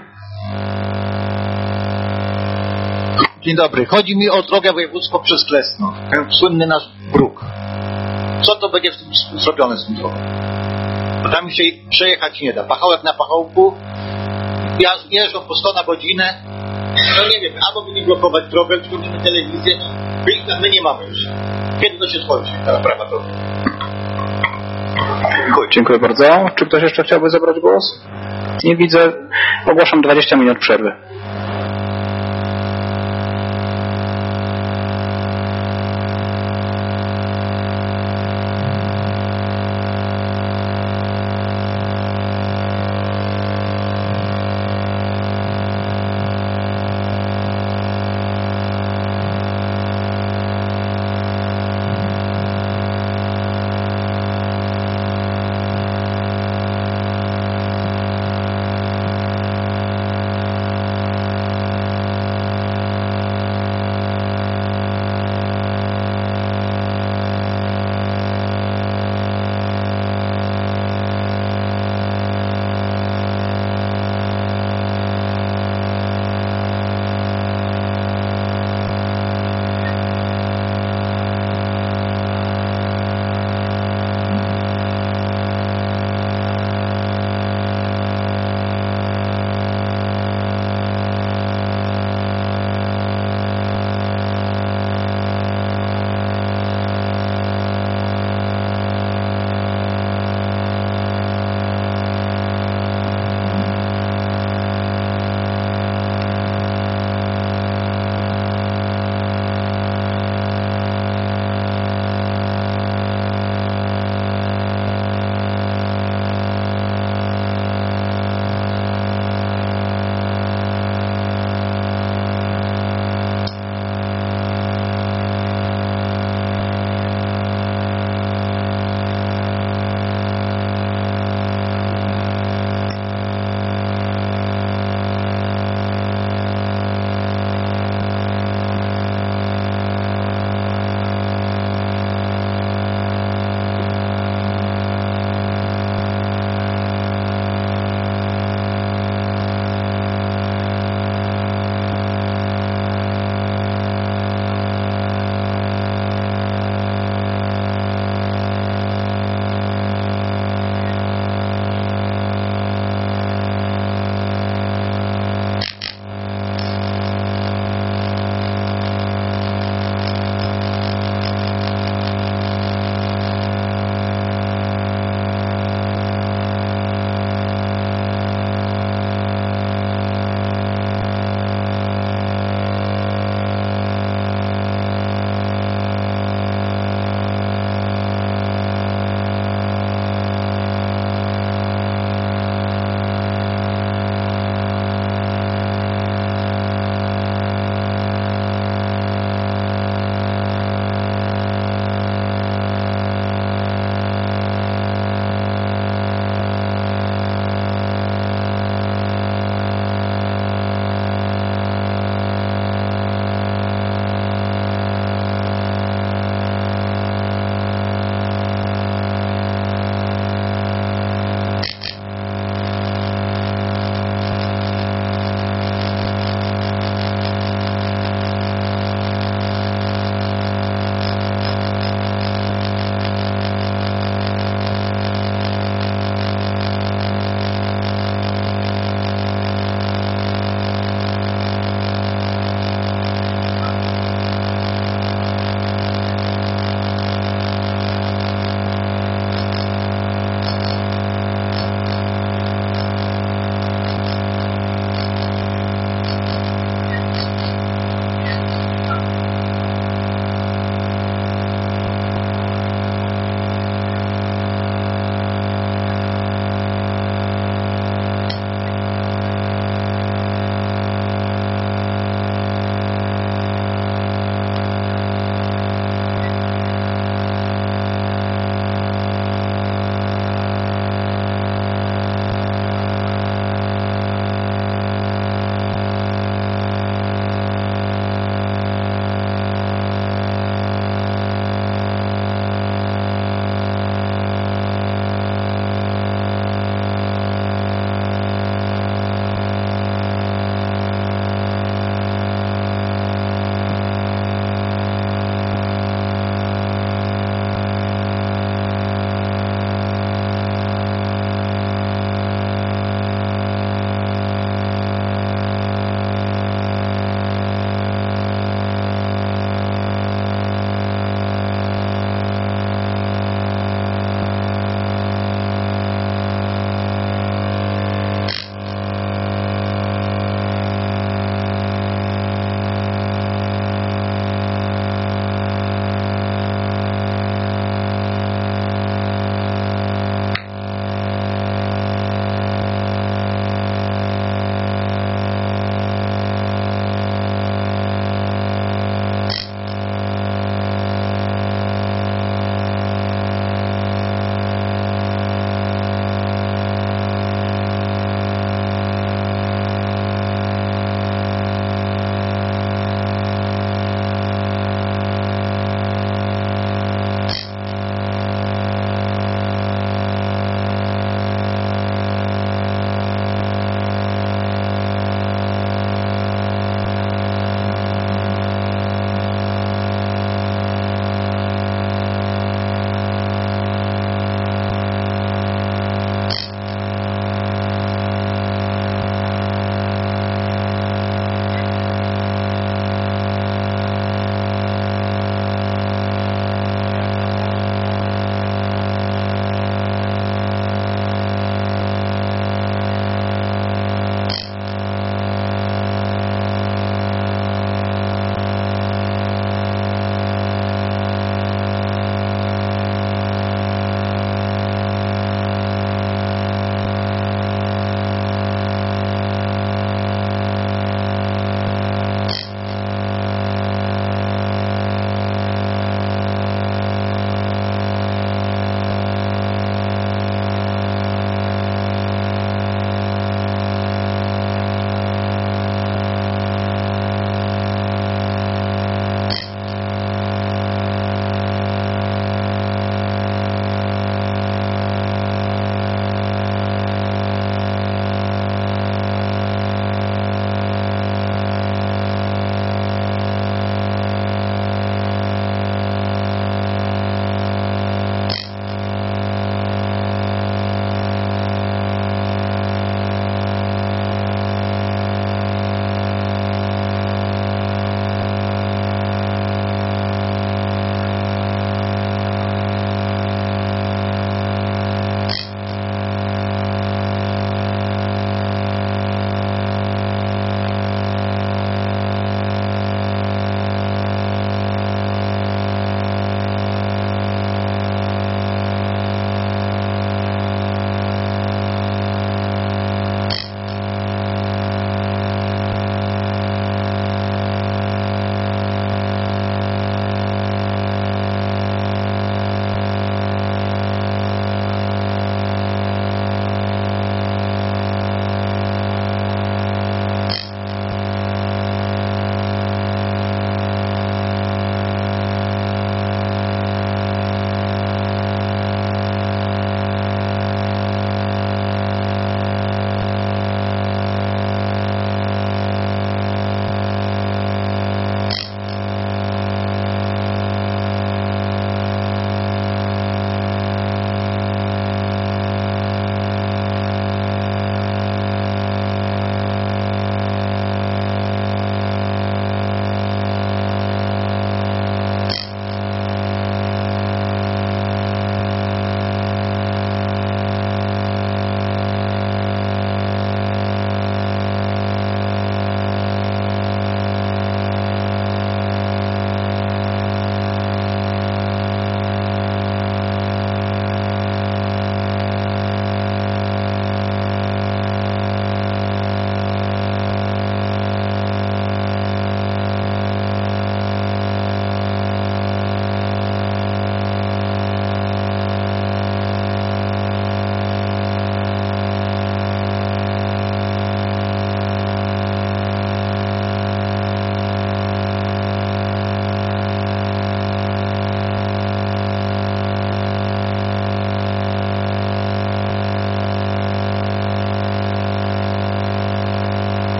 Dzień dobry. Chodzi mi o drogę wojewódzką przez Klesno. Ten słynny nasz bruk. Co to będzie w tym zrobione z tym drogą? Bo tam się przejechać nie da. Pachołek na pachołku, jeżdżą po sto na godzinę. No nie wiem, albo będziemy blokować drogę, wchodzimy telewizję. No, my nie mamy już. Kiedy to się skończy, ta sprawa to? Dziękuję. Dziękuję bardzo. Czy ktoś jeszcze chciałby zabrać głos? Nie widzę. Ogłaszam dwadzieścia minut przerwy.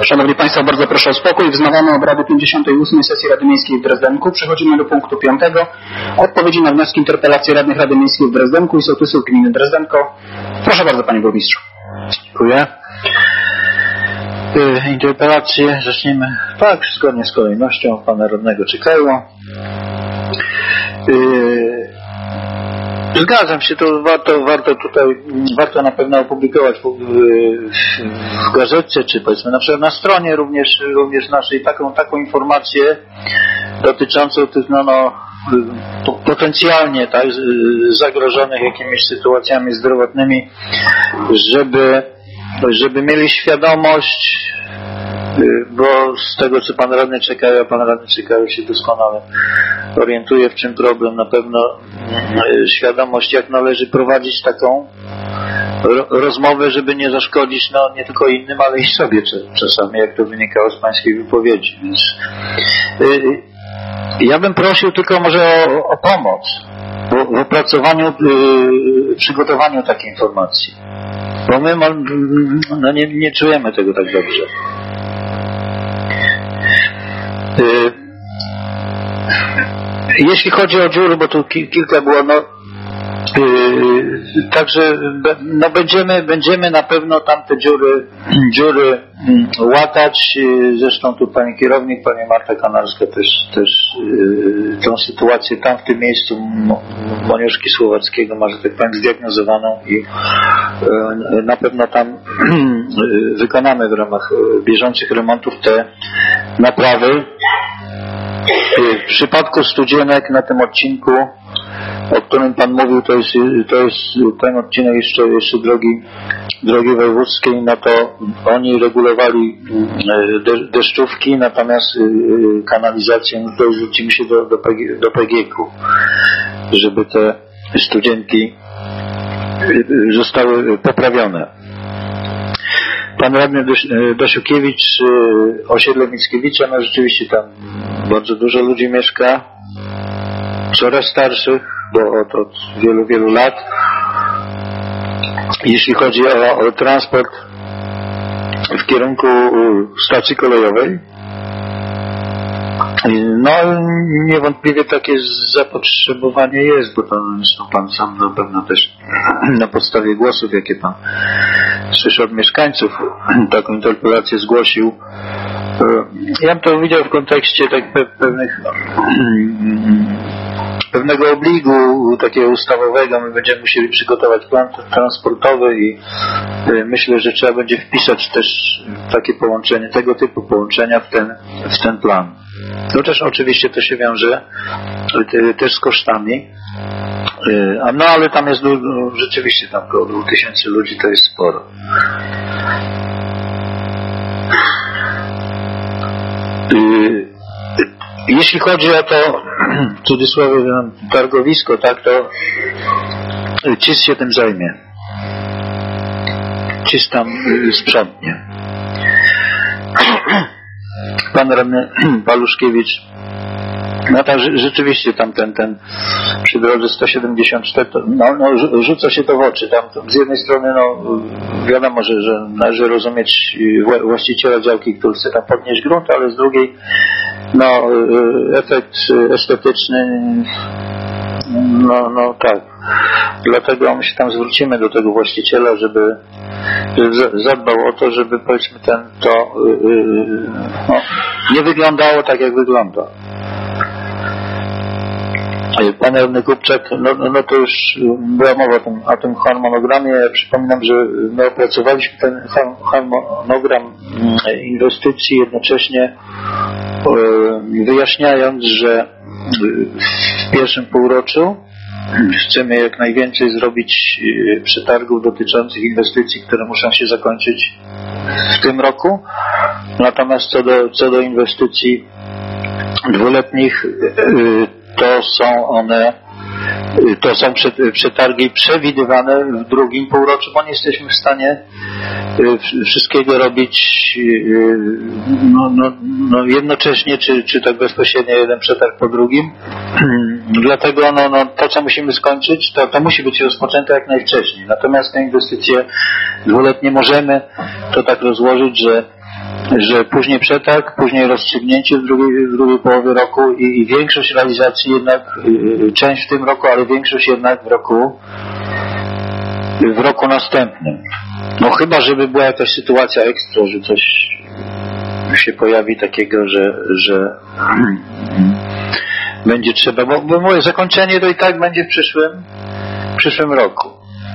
Szanowni Państwo, bardzo proszę o spokój. Wznawiamy obrady pięćdziesiątej ósmej sesji Rady Miejskiej w Drezdenku. Przechodzimy do punktu piątego. Odpowiedzi na wnioski interpelacji radnych Rady Miejskiej w Drezdenku i sołtysów gminy Drezdenko. Proszę bardzo, panie burmistrzu. Dziękuję. Yy, interpelacje zaczniemy tak, zgodnie z kolejnością pana radnego Czekajło. Yy, Zgadzam się, to warto, warto tutaj, warto na pewno opublikować w, w, w gazecie, czy powiedzmy na przykład na stronie również, również naszej taką, taką informację dotyczącą tych no, no, potencjalnie tak, zagrożonych jakimiś sytuacjami zdrowotnymi, żeby, żeby mieli świadomość, bo z tego, co pan radny Czekaja, a pan radny Czekaja się doskonale orientuje, w czym problem, na pewno świadomość, jak należy prowadzić taką rozmowę, żeby nie zaszkodzić no, nie tylko innym, ale i sobie czasami, jak to wynikało z pańskiej wypowiedzi. Więc yy, ja bym prosił tylko może o, o pomoc w, w opracowaniu, yy, przygotowaniu takiej informacji, bo my no, nie, nie czujemy tego tak dobrze. Yy, Jeśli chodzi o dziury, bo tu ki, kilka było, no yy, także no, będziemy, będziemy na pewno tamte dziury, dziury łatać. Zresztą tu pani kierownik, pani Marta Kanarska też, też yy, tą sytuację tam w tym miejscu Moniuszki Słowackiego ma, że tak powiem, zdiagnozowaną i yy, na pewno tam yy, wykonamy w ramach bieżących remontów te naprawy. W przypadku studzienek na tym odcinku, o którym pan mówił, to jest, to jest ten odcinek jeszcze, jeszcze drogi, drogi wojewódzkiej, no to oni regulowali deszczówki, natomiast kanalizację, no to zwrócimy się do, do, do P G K-u, żeby te studzienki zostały poprawione. Pan radny Dosiukiewicz, osiedle Mickiewicza, no rzeczywiście tam bardzo dużo ludzi mieszka, coraz starszych, bo od, od wielu, wielu lat. Jeśli chodzi o, o transport w kierunku stacji kolejowej, no niewątpliwie takie zapotrzebowanie jest, bo to zresztą pan sam na pewno też na podstawie głosów, jakie pan słyszy od mieszkańców, taką interpelację zgłosił. Ja bym to widział w kontekście tak pe pewnych pewnego obligu takiego ustawowego. My będziemy musieli przygotować plan transportowy i myślę, że trzeba będzie wpisać też takie połączenie, tego typu połączenia w ten, w ten plan. Chociaż oczywiście to się wiąże też z kosztami. No ale tam jest rzeczywiście tam około dwóch tysięcy ludzi, to jest sporo. Jeśli chodzi o to w cudzysłowie targowisko, tak, to C I S się tym zajmie. C I S tam sprzątnie. Pan radny Paluszkiewicz, no tak, rzeczywiście tam ten, ten przy drodze sto siedemdziesiąt cztery, to, no, no, rzuca się to w oczy. Tam z jednej strony, no wiadomo, że, że należy rozumieć właściciela działki, który chce tam podnieść grunt, ale z drugiej, no efekt estetyczny, no, no tak. Dlatego my się tam zwrócimy do tego właściciela, żeby, żeby zadbał o to, żeby powiedzmy ten, to yy, no, nie wyglądało tak, jak wygląda. Pan radny Kupczak, no, no to już była mowa o tym, o tym harmonogramie. Ja przypominam, że my opracowaliśmy ten harmonogram inwestycji, jednocześnie wyjaśniając, że w pierwszym półroczu chcemy jak najwięcej zrobić przetargów dotyczących inwestycji, które muszą się zakończyć w tym roku. Natomiast co do, co do inwestycji dwuletnich, to są one, to są przetargi przewidywane w drugim półroczu, bo nie jesteśmy w stanie wszystkiego robić no, no, no jednocześnie, czy, czy tak bezpośrednio jeden przetarg po drugim. Dlatego no, no, to, co musimy skończyć, to, to musi być rozpoczęte jak najwcześniej. Natomiast te inwestycje dwuletnie możemy to tak rozłożyć, że że później przetarg, później rozstrzygnięcie w drugiej, w drugiej połowie roku i, i większość realizacji jednak, y, część w tym roku, ale większość jednak w roku w roku następnym. No chyba, żeby była jakaś sytuacja ekstra, że coś się pojawi takiego, że, że będzie trzeba, bo, bo moje zakończenie to i tak będzie w przyszłym, w przyszłym roku.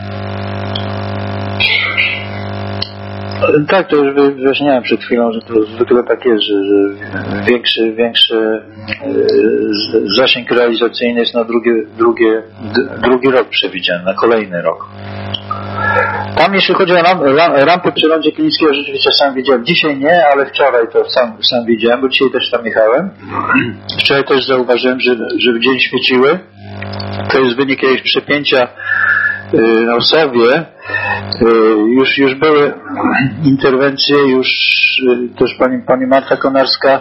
Tak, to już wyjaśniałem przed chwilą, że to zwykle tak jest, że, że większy, większy zasięg realizacyjny jest na drugie, drugie, drugi rok przewidziany, na kolejny rok. Tam jeśli chodzi o ram, ram, rampy przy rondzie Kilińskiego, rzeczywiście sam widziałem. Dzisiaj nie, ale wczoraj to sam, sam widziałem, bo dzisiaj też tam jechałem. Wczoraj też zauważyłem, że, że w dzień świeciły. To jest wynik jakiegoś przepięcia yy, na Osowie. Yy, już, już były interwencje, już yy, też pani, pani Marta Konarska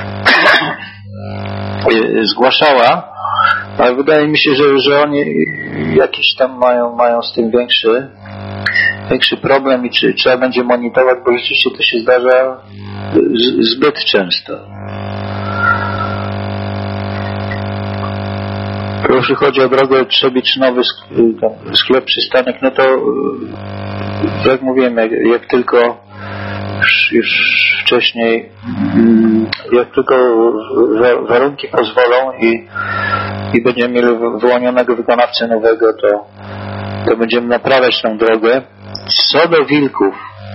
yy, zgłaszała, ale wydaje mi się, że, że oni jakiś tam mają, mają z tym większy większy problem i czy trzeba będzie monitorować, bo rzeczywiście to się zdarza z, zbyt często. Jeśli chodzi o drogę Trzebicz-Nowy sklep przystanek, no to jak mówiłem, jak, jak tylko już, już wcześniej jak tylko warunki pozwolą i, i będziemy mieli wyłonionego wykonawcę nowego, to, to będziemy naprawiać tą drogę. Co do wilków,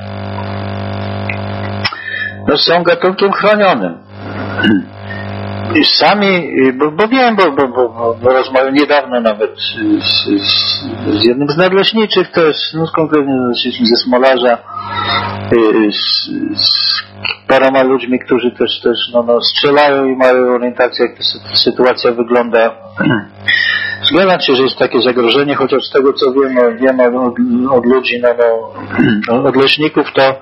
no są gatunkiem chronionym. I sami, bo, bo wiem, bo, bo, bo, bo rozmawiałem niedawno nawet z, z, z jednym z nadleśniczych, to jest no, konkretnie ze Smolarza, z, z paroma ludźmi, którzy też, też no, no, strzelają i mają orientację, jak ta sytuacja wygląda. Zgadzam się, że jest takie zagrożenie, chociaż z tego co wiem, wiem od, od ludzi, no, no, od leśników, to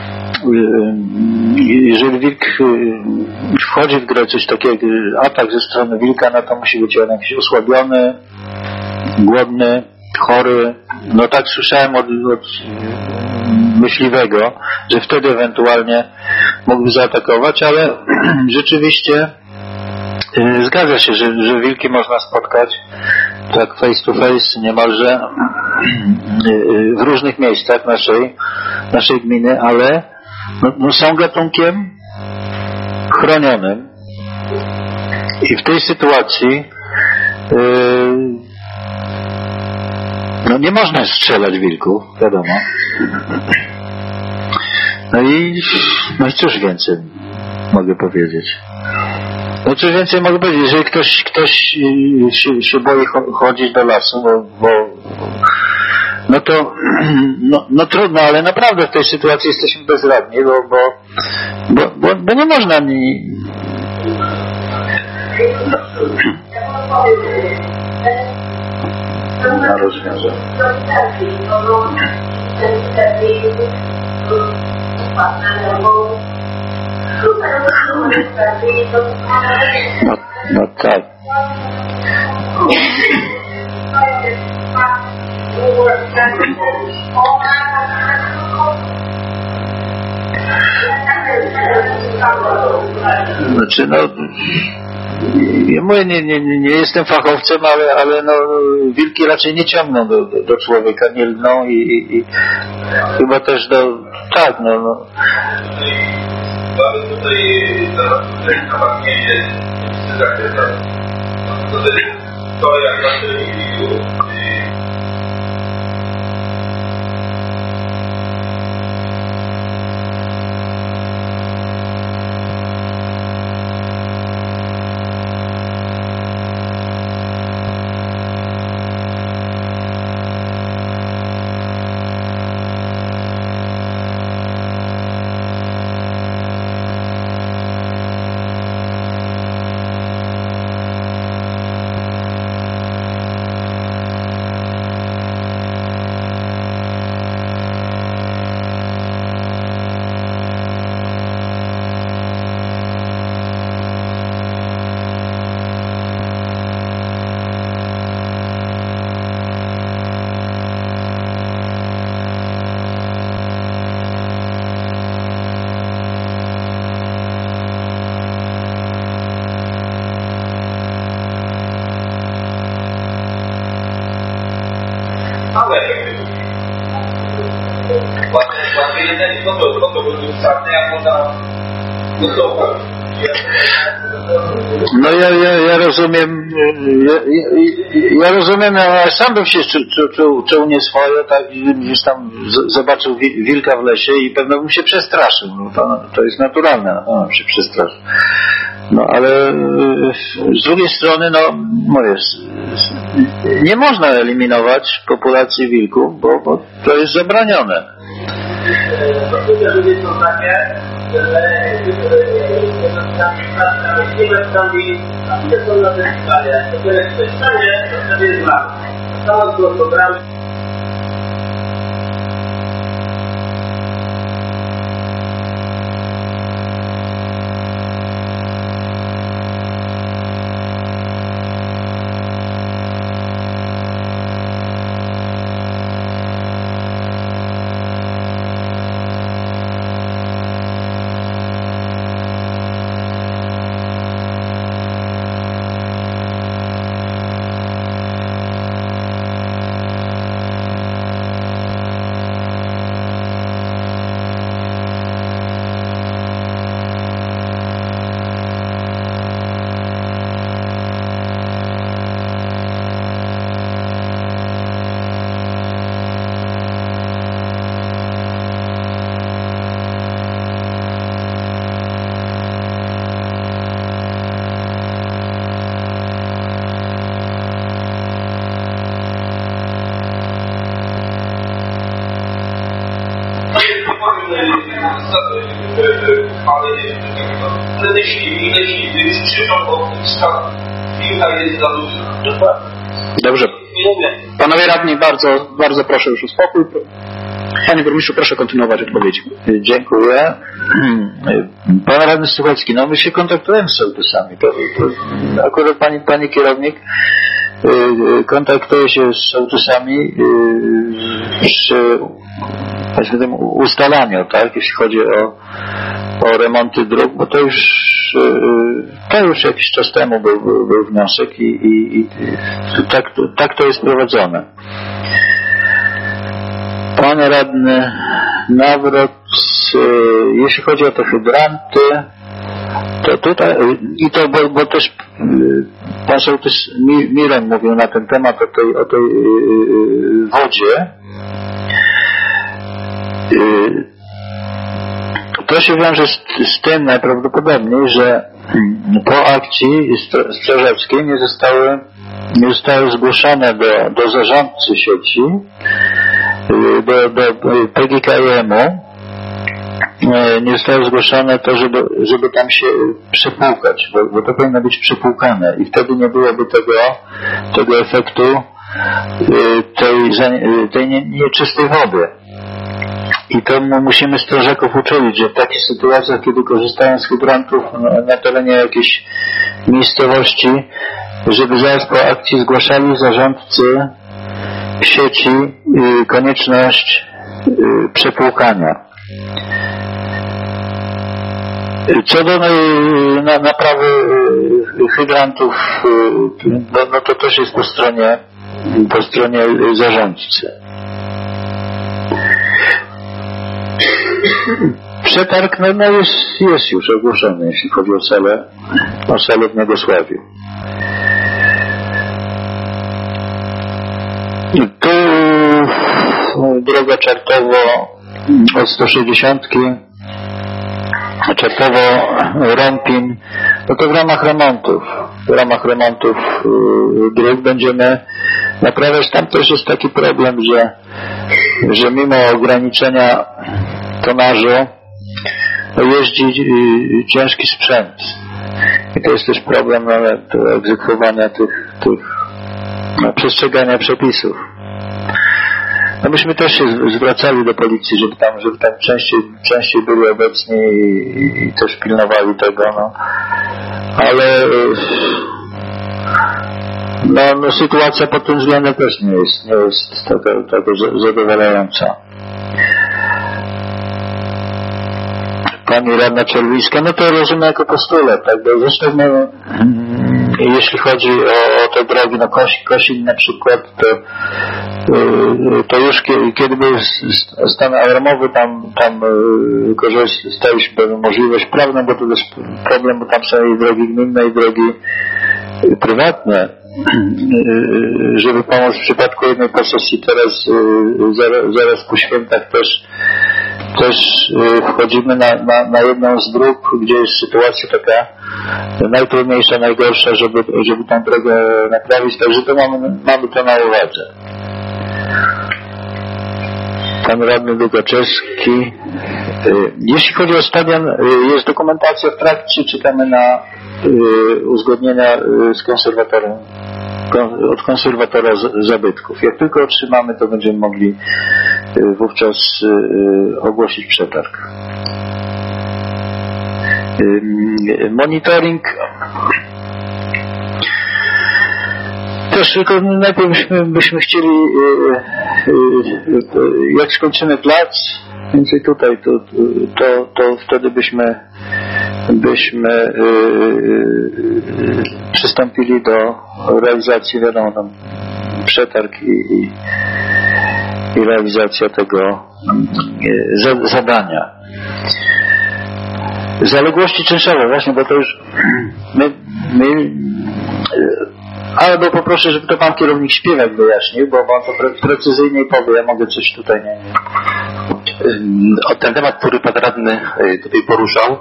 jeżeli wilk wchodzi w grę, coś takiego, atak ze strony wilka, no to musi być on jakiś osłabiony, głodny, chory. No tak słyszałem od, od myśliwego, że wtedy ewentualnie mógłby zaatakować, ale rzeczywiście zgadza się, że, że wilki można spotkać tak face to face niemalże w różnych miejscach naszej, naszej gminy, ale no, no są gatunkiem chronionym i w tej sytuacji yy, no nie można strzelać wilków, wiadomo. No i no i cóż więcej mogę powiedzieć. No coś więcej mogę powiedzieć, jeżeli ktoś, ktoś się, się boi chodzić do lasu, bo, bo no to no, no trudno, ale naprawdę w tej sytuacji jesteśmy bezradni, bo, bo, bo, bo, bo nie można ni... na rozwiązanie. No, no tak. Znaczy, no, ja mówię, nie, nie, nie jestem fachowcem, ale, ale no, wilki raczej nie ciągną do, do, do człowieka, nie lgną i, i, i chyba też do, tak, no, no. Mamy tutaj zaraz tutaj na magniezie zakres to jak na telewizji efekty. Łatwiej jednego, no to, no to był starty, jak można gotować. No ja, ja, ja rozumiem, ja, ja, ja rozumiem, ja sam bym się czuł, czuł, czuł nieswojo, tak, gdzieś tam z, zobaczył wilka w lesie i pewno bym się przestraszył, no to, to jest naturalne, no pewno się przestraszył. No ale z drugiej strony, no mówię, nie można eliminować populacji wilków, bo, bo to jest zabronione. Poczucia ludzie są takie, że nie są na tej skale, to tyle się stanie, to sobie jest ważne. Samo było programy. Ale leśni, leśni, już krzyczą o skałach. Wilka jest za duża. Dobrze. Panowie radni, bardzo, bardzo proszę już o spokój. Panie burmistrzu, proszę kontynuować odpowiedzi. Dziękuję. Pan radny Suchacki, no my się kontaktujemy z sołtysami. To, to akurat pani, pani kierownik kontaktuje się z sołtysami przy właśnie tym ustalaniu, tak, jeśli chodzi o, o remonty dróg, bo to już to już jakiś czas temu był, był, był wniosek i, i, i tak, tak to jest prowadzone. Panie radny Nawrot, jeśli chodzi o te hydranty, to tutaj, i to, bo, bo też pan sołtys Miron mówił na ten temat o tej, o tej wodzie. To się wiąże z, z tym najprawdopodobniej, że po akcji strażackiej nie zostały, nie zostały zgłoszone do, do zarządcy sieci, do, do P G K M u, nie zostało zgłoszone to, żeby, żeby tam się przepłukać, bo, bo to powinno być przepłukane i wtedy nie byłoby tego, tego efektu tej, tej nieczystej wody. I to musimy strażaków uczyć, że w takich sytuacjach, kiedy korzystają z hydrantów na terenie jakiejś miejscowości, żeby zaraz po akcji zgłaszali zarządcy sieci konieczność przepłukania. Co do na, naprawy hydrantów, no, no to też jest po stronie, po stronie zarządcy. Przetarg no, no jest, jest już ogłoszony, jeśli chodzi o salę, o salę w Niegosławiu. I tu droga Czartowo od sto sześćdziesiąt, Czartowo Rąpin, no to w ramach remontów, w ramach remontów yy, dróg będziemy naprawiać. Tam też jest taki problem, że, że mimo ograniczenia tonażu jeździ yy, ciężki sprzęt. I to jest też problem nawet do egzekwowania tych, tych no, przestrzegania przepisów. No myśmy też się zwracali do policji, żeby tam, żeby tam częściej, częściej byli obecni i, i też pilnowali tego, no. Ale no, no sytuacja pod tym względem też nie jest, nie jest taka, taka zadowalająca. Pani radna Czerwińska, no to rozumiem jako postulat, tak, bo zresztą no, jeśli chodzi o, o te drogi, no Kosin, Kosin na przykład, to to już kiedy był stan alarmowy, tam, tam korzystaliśmy pewną możliwość prawną, bo to jest problem, bo tam są i drogi gminne, i drogi prywatne, żeby pomóc w przypadku jednej posesji. Teraz zaraz, zaraz po świętach też też wchodzimy na, na, na jedną z dróg, gdzie jest sytuacja taka najtrudniejsza, najgorsza, żeby, żeby tą drogę naprawić, także to mamy, mamy to na uwadze. Pan radny Dukaczewski. Jeśli chodzi o stadion, jest dokumentacja w trakcie, czekamy na uzgodnienia z konserwatorem, od konserwatora zabytków. Jak tylko otrzymamy, to będziemy mogli wówczas ogłosić przetarg. Monitoring. Też tylko najpierw byśmy, byśmy chcieli, jak skończymy plac, więcej tutaj, to, to, to wtedy byśmy byśmy yy, przystąpili do realizacji, wiadomo, tam przetarg i, i, i realizacja tego yy, za, zadania. Zaległości czynszowe, właśnie, bo to już my, my yy, albo poproszę, żeby to pan kierownik Śpiewak wyjaśnił, bo on to pre, precyzyjniej powie, ja mogę coś tutaj nie, nie. O ten temat, który pan radny tutaj poruszał,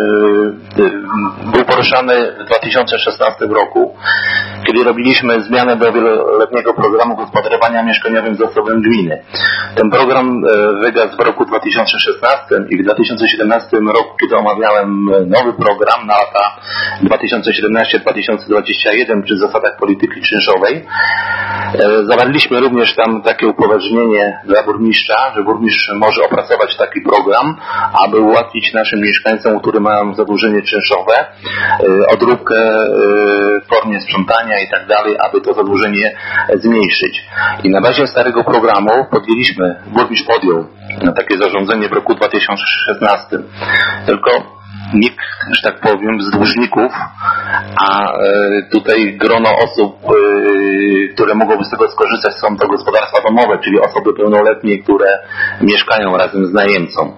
był poruszany w dwa tysiące szesnastym roku, kiedy robiliśmy zmianę do wieloletniego programu gospodarowania mieszkaniowym zasobem gminy. Ten program wygasł w roku dwa tysiące szesnastym i w dwa tysiące siedemnastym roku, kiedy omawiałem nowy program na lata dwa tysiące siedemnasty do dwa tysiące dwudziestego pierwszego przy zasadach polityki czynszowej, zawarliśmy również tam takie upoważnienie dla burmistrza, że burmistrz może opracować taki program, aby ułatwić naszym mieszkańcom, którzy mają zadłużenie czynszowe, odróbkę w formie sprzątania i tak dalej, aby to zadłużenie zmniejszyć. I na bazie starego programu podjęliśmy, burmistrz podjął takie zarządzenie w roku dwa tysiące szesnastym. Tylko nikt, że tak powiem, z dłużników, a tutaj grono osób, które mogłyby z tego skorzystać, są to gospodarstwa domowe, czyli osoby pełnoletnie, które mieszkają razem z najemcą.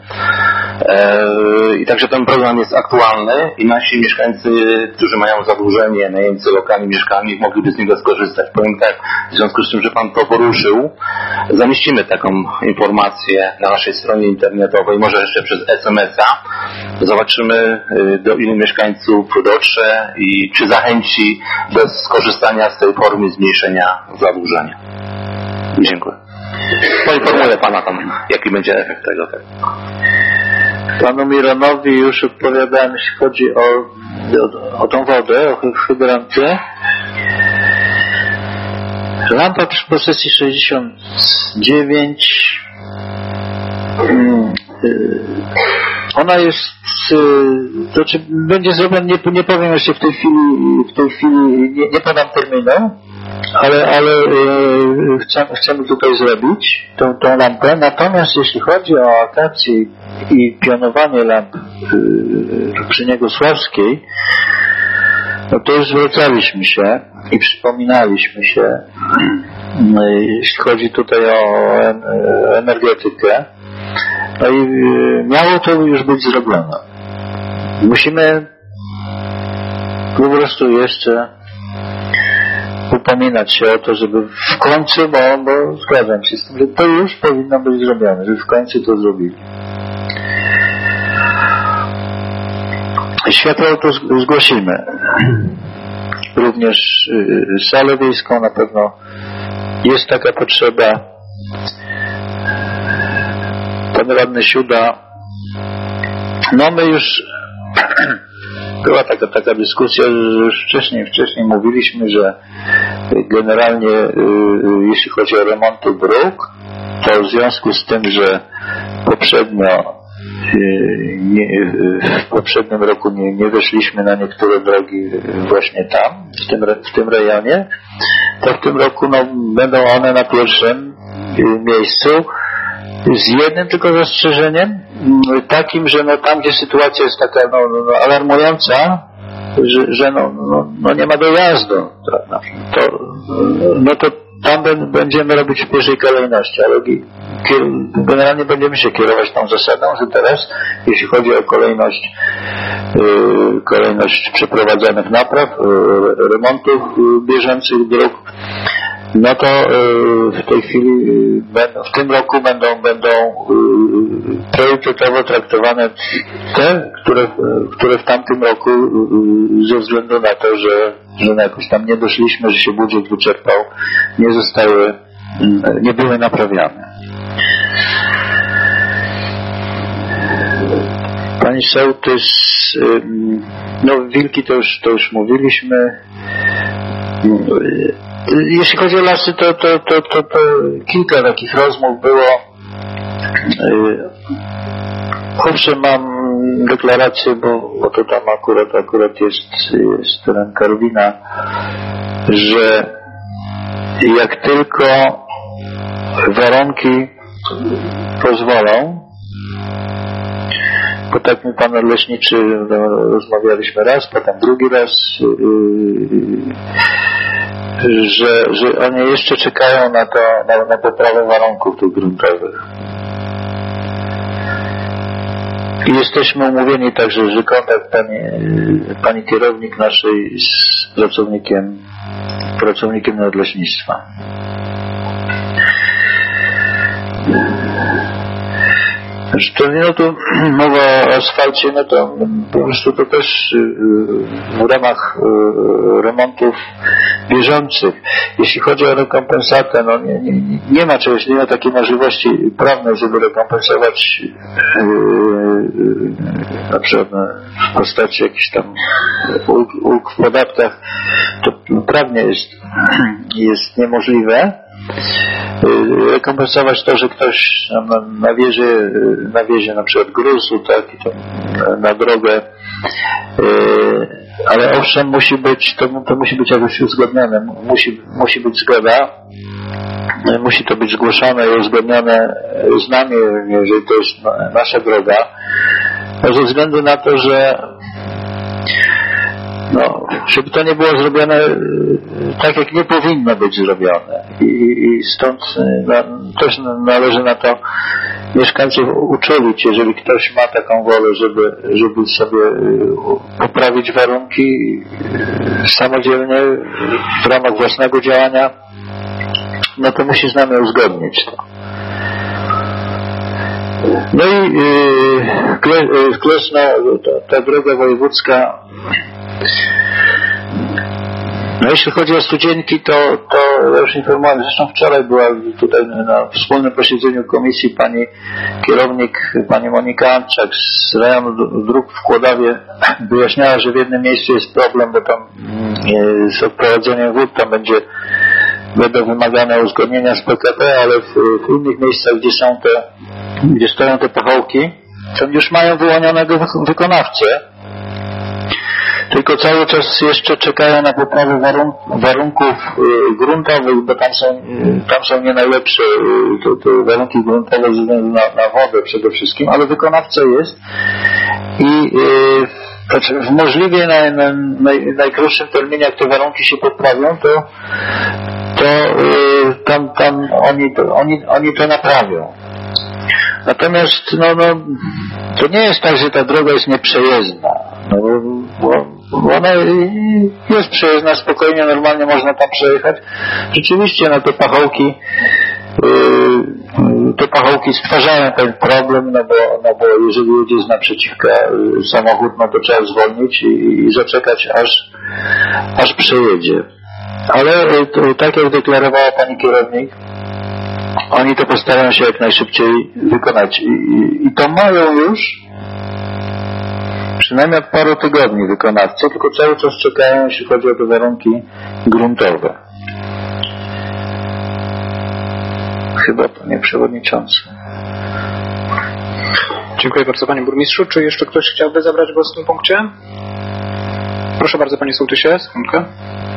I także ten program jest aktualny i nasi mieszkańcy, którzy mają zadłużenie, najemcy lokalni mieszkalni, mogliby z niego skorzystać. Powiem tak, w związku z tym, że pan to poruszył, zamieścimy taką informację na naszej stronie internetowej, może jeszcze przez es em es a. Zobaczymy, do ilu mieszkańców dotrze i czy zachęci do skorzystania z tej formy zmniejszenia zadłużenia. Dziękuję. Poinformuję pana tam, jaki będzie efekt tego. Panu Mironowi już odpowiadałem, jeśli chodzi o, o, o tą wodę, o hydrantę. Lampa przy posesji sześćdziesiąt dziewięć. Ona jest, to znaczy będzie zrobiona, nie, nie powiem jeszcze w tej chwili, w tej chwili nie, nie podam terminu, ale, ale e, chcemy, chcemy tutaj zrobić tą, tą lampę. Natomiast jeśli chodzi o akację i pionowanie lamp e, przy Niegosławskiej, no to już zwracaliśmy się i przypominaliśmy się, e, jeśli chodzi tutaj o en, energetykę. No i miało to już być zrobione. Musimy po prostu jeszcze upominać się o to, żeby w końcu, bo, bo zgadzam się z tym, że to już powinno być zrobione, żeby w końcu to zrobili. Światło to zgłosimy. Również salę wiejską na pewno jest taka potrzeba. Pan radny Siuda, no my już była taka, taka dyskusja, że już wcześniej, wcześniej mówiliśmy, że generalnie jeśli chodzi o remonty dróg, to w związku z tym, że poprzednio nie, w poprzednim roku nie, nie weszliśmy na niektóre drogi właśnie tam, w tym, w tym rejonie, to w tym roku no, będą one na pierwszym miejscu. Z jednym tylko zastrzeżeniem, takim, że no tam, gdzie sytuacja jest taka no, no, alarmująca, że, że no, no, no nie ma dojazdu, to, no to, tam będziemy robić w pierwszej kolejności, ale generalnie będziemy się kierować tą zasadą, że teraz, jeśli chodzi o kolejność kolejność przeprowadzanych napraw, remontów bieżących dróg, no to w tej chwili, w tym roku będą, będą priorytetowo traktowane te, które, które w tamtym roku ze względu na to, że, że jakoś tam nie doszliśmy, że się budżet wyczerpał, nie zostały, nie były naprawiane. Pani Sołtys, no wilki to już, to już mówiliśmy. Jeśli chodzi o lasy, to, to, to, to, to kilka takich rozmów było. Owszem, mam deklarację, bo, bo to tam akurat, akurat jest, jest teren Karwina, że jak tylko warunki pozwolą, bo tak mi pan leśniczy, no, rozmawialiśmy raz, potem drugi raz, yy, że, że oni jeszcze czekają na to, na, na poprawę warunków tych gruntowych. I jesteśmy umówieni także, że kontakt pani, pani kierownik naszej z pracownikiem, pracownikiem nadleśnictwa. To, no to mowa o asfalcie, no to po prostu to też w ramach remontów bieżących. Jeśli chodzi o rekompensatę, no nie, nie, nie ma czegoś, nie ma takiej możliwości prawnej, żeby rekompensować yy, na przykład w postaci jakichś tam ulg, ulg w podatkach. To prawnie jest, jest niemożliwe. Rekompensować to, że ktoś na, na wiezie, na wiezie na przykład gruzu, tak, i to na, na drogę, yy, ale owszem, musi być, to, to musi być jakoś uzgodnione, musi, musi być zgoda, musi to być zgłoszone i uzgodnione z nami, jeżeli to jest nasza droga, ze względu na to, że no, żeby to nie było zrobione tak, jak nie powinno być zrobione. I, i stąd na, też należy na to mieszkańców uczulić, jeżeli ktoś ma taką wolę, żeby, żeby sobie poprawić warunki samodzielnie w ramach własnego działania, no to musi z nami uzgodnić to. No i yy, Kleszno, ta, ta droga wojewódzka. No jeśli chodzi o studzienki, to, to ja już informowałem, zresztą wczoraj była tutaj na wspólnym posiedzeniu komisji pani kierownik, pani Monika Anczak z rejonu dróg w Kłodawie wyjaśniała, że w jednym miejscu jest problem, bo tam z odprowadzeniem wód tam będzie będą wymagane uzgodnienia z P K P, ale w, w innych miejscach, gdzie są te, gdzie stoją te pachołki, to już mają wyłonionego wykonawcę. Tylko cały czas jeszcze czekają na poprawę warun warunków y, gruntowych, bo tam są, y, tam są nie najlepsze y, to, to warunki gruntowe ze względu na, na wodę przede wszystkim, ale wykonawca jest i y, znaczy w możliwie naj, naj, najkrótszym terminie, jak te warunki się poprawią, to, to y, tam, tam oni, to, oni, oni to naprawią. Natomiast no, no, to nie jest tak, że ta droga jest nieprzejezdna. No, bo, bo ona jest przejezdna, spokojnie, normalnie można tam przejechać. Rzeczywiście no, te pachołki yy, te pachołki stwarzają ten problem, no bo, no bo jeżeli jedzie z naprzeciwka samochód, no to trzeba zwolnić i, i zaczekać aż, aż przejedzie. Ale to, tak jak deklarowała pani kierownik, oni to postarają się jak najszybciej wykonać. I, i, i to mają już przynajmniej od paru tygodni wykonawcy, tylko cały czas czekają, jeśli chodzi o te warunki gruntowe. Chyba panie przewodniczący. Dziękuję bardzo panie burmistrzu. Czy jeszcze ktoś chciałby zabrać głos w tym punkcie? Proszę bardzo panie sołtysie, sekundkę.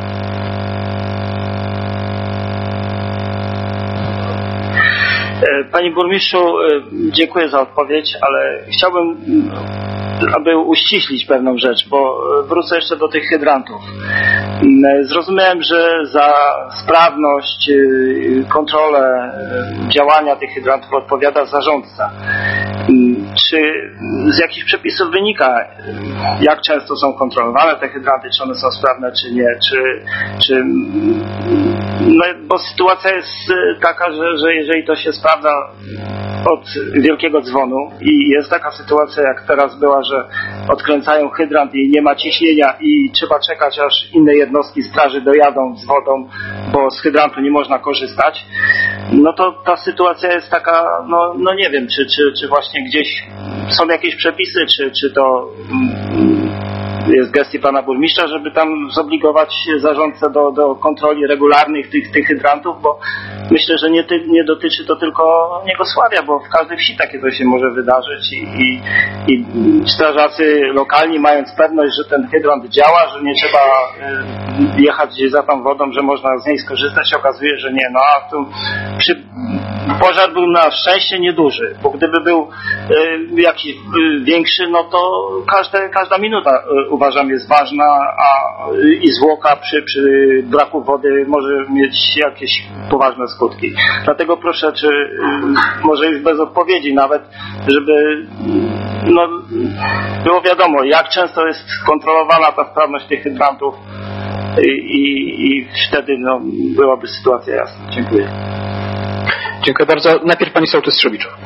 Panie burmistrzu, dziękuję za odpowiedź, ale chciałbym, aby uściślić pewną rzecz, bo wrócę jeszcze do tych hydrantów. Zrozumiałem, że za sprawność, kontrolę działania tych hydrantów odpowiada zarządca. Czy z jakichś przepisów wynika, jak często są kontrolowane te hydranty, czy one są sprawne, czy nie, czy, czy no, bo sytuacja jest taka, że, że jeżeli to się sprawdza od wielkiego dzwonu i jest taka sytuacja, jak teraz była, że odkręcają hydrant i nie ma ciśnienia i trzeba czekać, aż inne jednostki straży dojadą z wodą, bo z hydrantu nie można korzystać, no to ta sytuacja jest taka, no, no nie wiem, czy, czy, czy właśnie gdzieś są jakieś przepisy, czy, czy to jest gestii pana burmistrza, żeby tam zobligować zarządcę do, do kontroli regularnych tych, tych hydrantów, bo myślę, że nie, ty, nie dotyczy to tylko Niegosławia, bo w każdej wsi takie coś się może wydarzyć i, i, i strażacy lokalni, mając pewność, że ten hydrant działa, że nie trzeba y, jechać gdzieś za tą wodą, że można z niej skorzystać, się okazuje, że nie. No a tu przy, pożar był na szczęście nieduży, bo gdyby był y, jakiś y, większy, no to każde, każda minuta y, uważam jest ważna, a y, i zwłoka przy, przy braku wody może mieć jakieś poważne skutki. Dlatego proszę, czy y, może już bez odpowiedzi nawet, żeby no, było wiadomo, jak często jest kontrolowana ta sprawność tych hydrantów i, i, i wtedy no, byłaby sytuacja jasna. Dziękuję. Dziękuję bardzo. Najpierw pani sołtys Strzebiczow.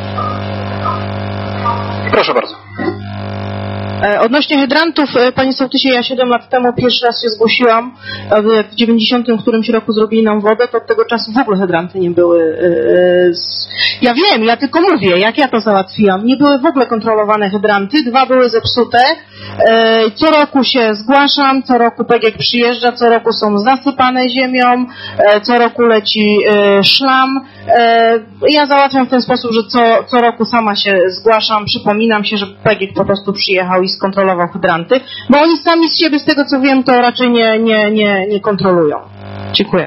Proszę bardzo. Odnośnie hydrantów, panie sołtysie, ja siedem lat temu pierwszy raz się zgłosiłam. W dziewięćdziesiątym którymś roku zrobili nam wodę, to od tego czasu w ogóle hydranty nie były. Ja wiem, ja tylko mówię, jak ja to załatwiłam. Nie były w ogóle kontrolowane hydranty, dwa były zepsute. Co roku się zgłaszam, co roku P G K przyjeżdża, co roku są zasypane ziemią, co roku leci szlam. Ja załatwiam w ten sposób, że co, co roku sama się zgłaszam, przypominam się, że P G K po prostu przyjechał i skontrolował hydranty, bo oni sami z siebie, z tego co wiem, to raczej nie, nie, nie, nie kontrolują. Dziękuję.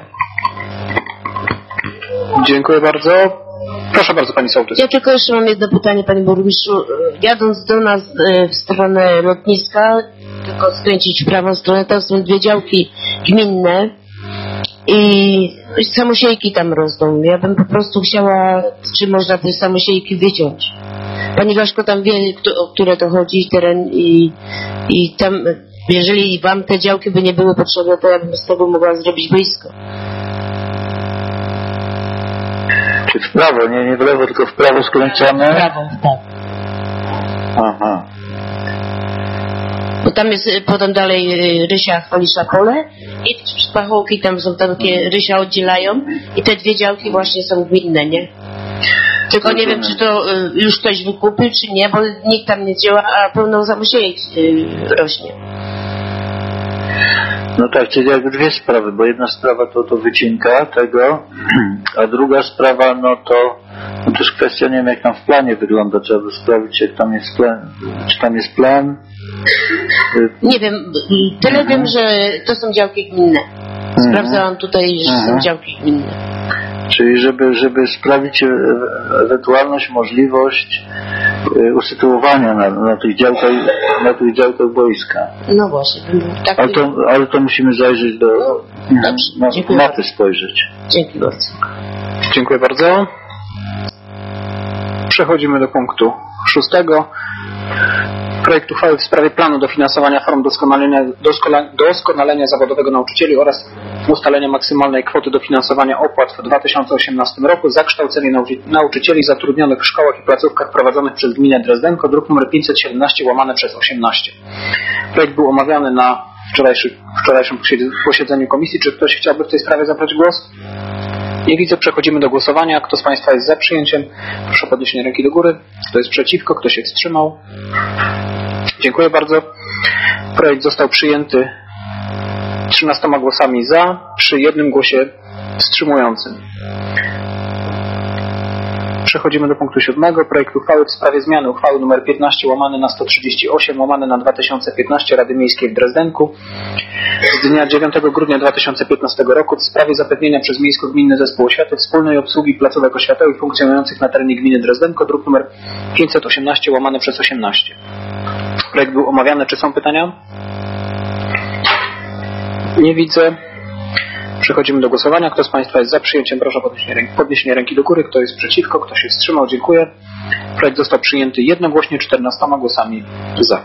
Dziękuję bardzo. Proszę bardzo, pani sołtys. Ja tylko jeszcze mam jedno pytanie, panie burmistrzu. Jadąc do nas w stronę lotniska, tylko skręcić w prawą stronę, tam są dwie działki gminne i samosiejki tam rosną. Ja bym po prostu chciała, czy można te samosiejki wyciąć. Pani Gaszko tam wie, o które to chodzi, teren i, i tam, jeżeli wam te działki by nie były potrzebne, to ja bym z tego mogła zrobić boisko. Czy w prawo, nie, nie w lewo, tylko w prawo skręcamy? W prawo, tak. Aha. Bo tam jest potem dalej Rysia Chwalisza pole i pachołki tam są takie, Rysia oddzielają i te dwie działki właśnie są gminne, nie? Tylko nie wiem, czy to już ktoś wykupił, czy nie, bo nikt tam nie działa, a pełno samosiejek rośnie. No tak, czyli jakby dwie sprawy, bo jedna sprawa to, to wycinka tego, a druga sprawa, no to no to jest kwestia, nie wiem jak tam w planie wygląda, trzeba by sprawdzić, jak tam jest plan, czy tam jest plan. Nie wiem, tyle wiem, że to są działki gminne. Sprawdzałam tutaj, że są działki gminne. Czyli żeby, żeby sprawić ewentualność, możliwość usytuowania na, na tych działkach, na tych działkach boiska. No właśnie. Tak ale, to, ale to musimy zajrzeć do no, dobrze, na mapy spojrzeć. Dzięki bardzo. Dziękuję bardzo. Przechodzimy do punktu szóstego. Projekt uchwały w sprawie planu dofinansowania form doskonalenia, doskola, doskonalenia zawodowego nauczycieli oraz ustalenia maksymalnej kwoty dofinansowania opłat w dwa tysiące osiemnastym roku za kształcenie nauczycieli zatrudnionych w szkołach i placówkach prowadzonych przez gminę Drezdenko, druk nr pięćset siedemnaście łamane przez osiemnaście. Projekt był omawiany na wczorajszy, wczorajszym posiedzeniu komisji. Czy ktoś chciałby w tej sprawie zabrać głos? Nie widzę, przechodzimy do głosowania. Kto z Państwa jest za przyjęciem? Proszę o podniesienie ręki do góry. Kto jest przeciwko? Kto się wstrzymał? Dziękuję bardzo. Projekt został przyjęty trzynastoma głosami za, przy jednym głosie wstrzymującym. Przechodzimy do punktu siódmego. Projekt uchwały w sprawie zmiany uchwały nr piętnaście łamane na sto trzydzieści osiem łamane na dwa tysiące piętnaście Rady Miejskiej w Drezdenku z dnia dziewiątego grudnia dwa tysiące piętnastego roku w sprawie zapewnienia przez Miejsko-Gminny Zespół Oświaty wspólnej obsługi placówek oświatowych funkcjonujących na terenie gminy Drezdenko, druk nr pięćset osiemnaście łamane przez osiemnaście. Projekt był omawiany. Czy są pytania? Nie widzę. Przechodzimy do głosowania. Kto z Państwa jest za przyjęciem, proszę o podniesienie ręki, podniesienie ręki do góry. Kto jest przeciwko, kto się wstrzymał, dziękuję. Projekt został przyjęty jednogłośnie czternastoma głosami za.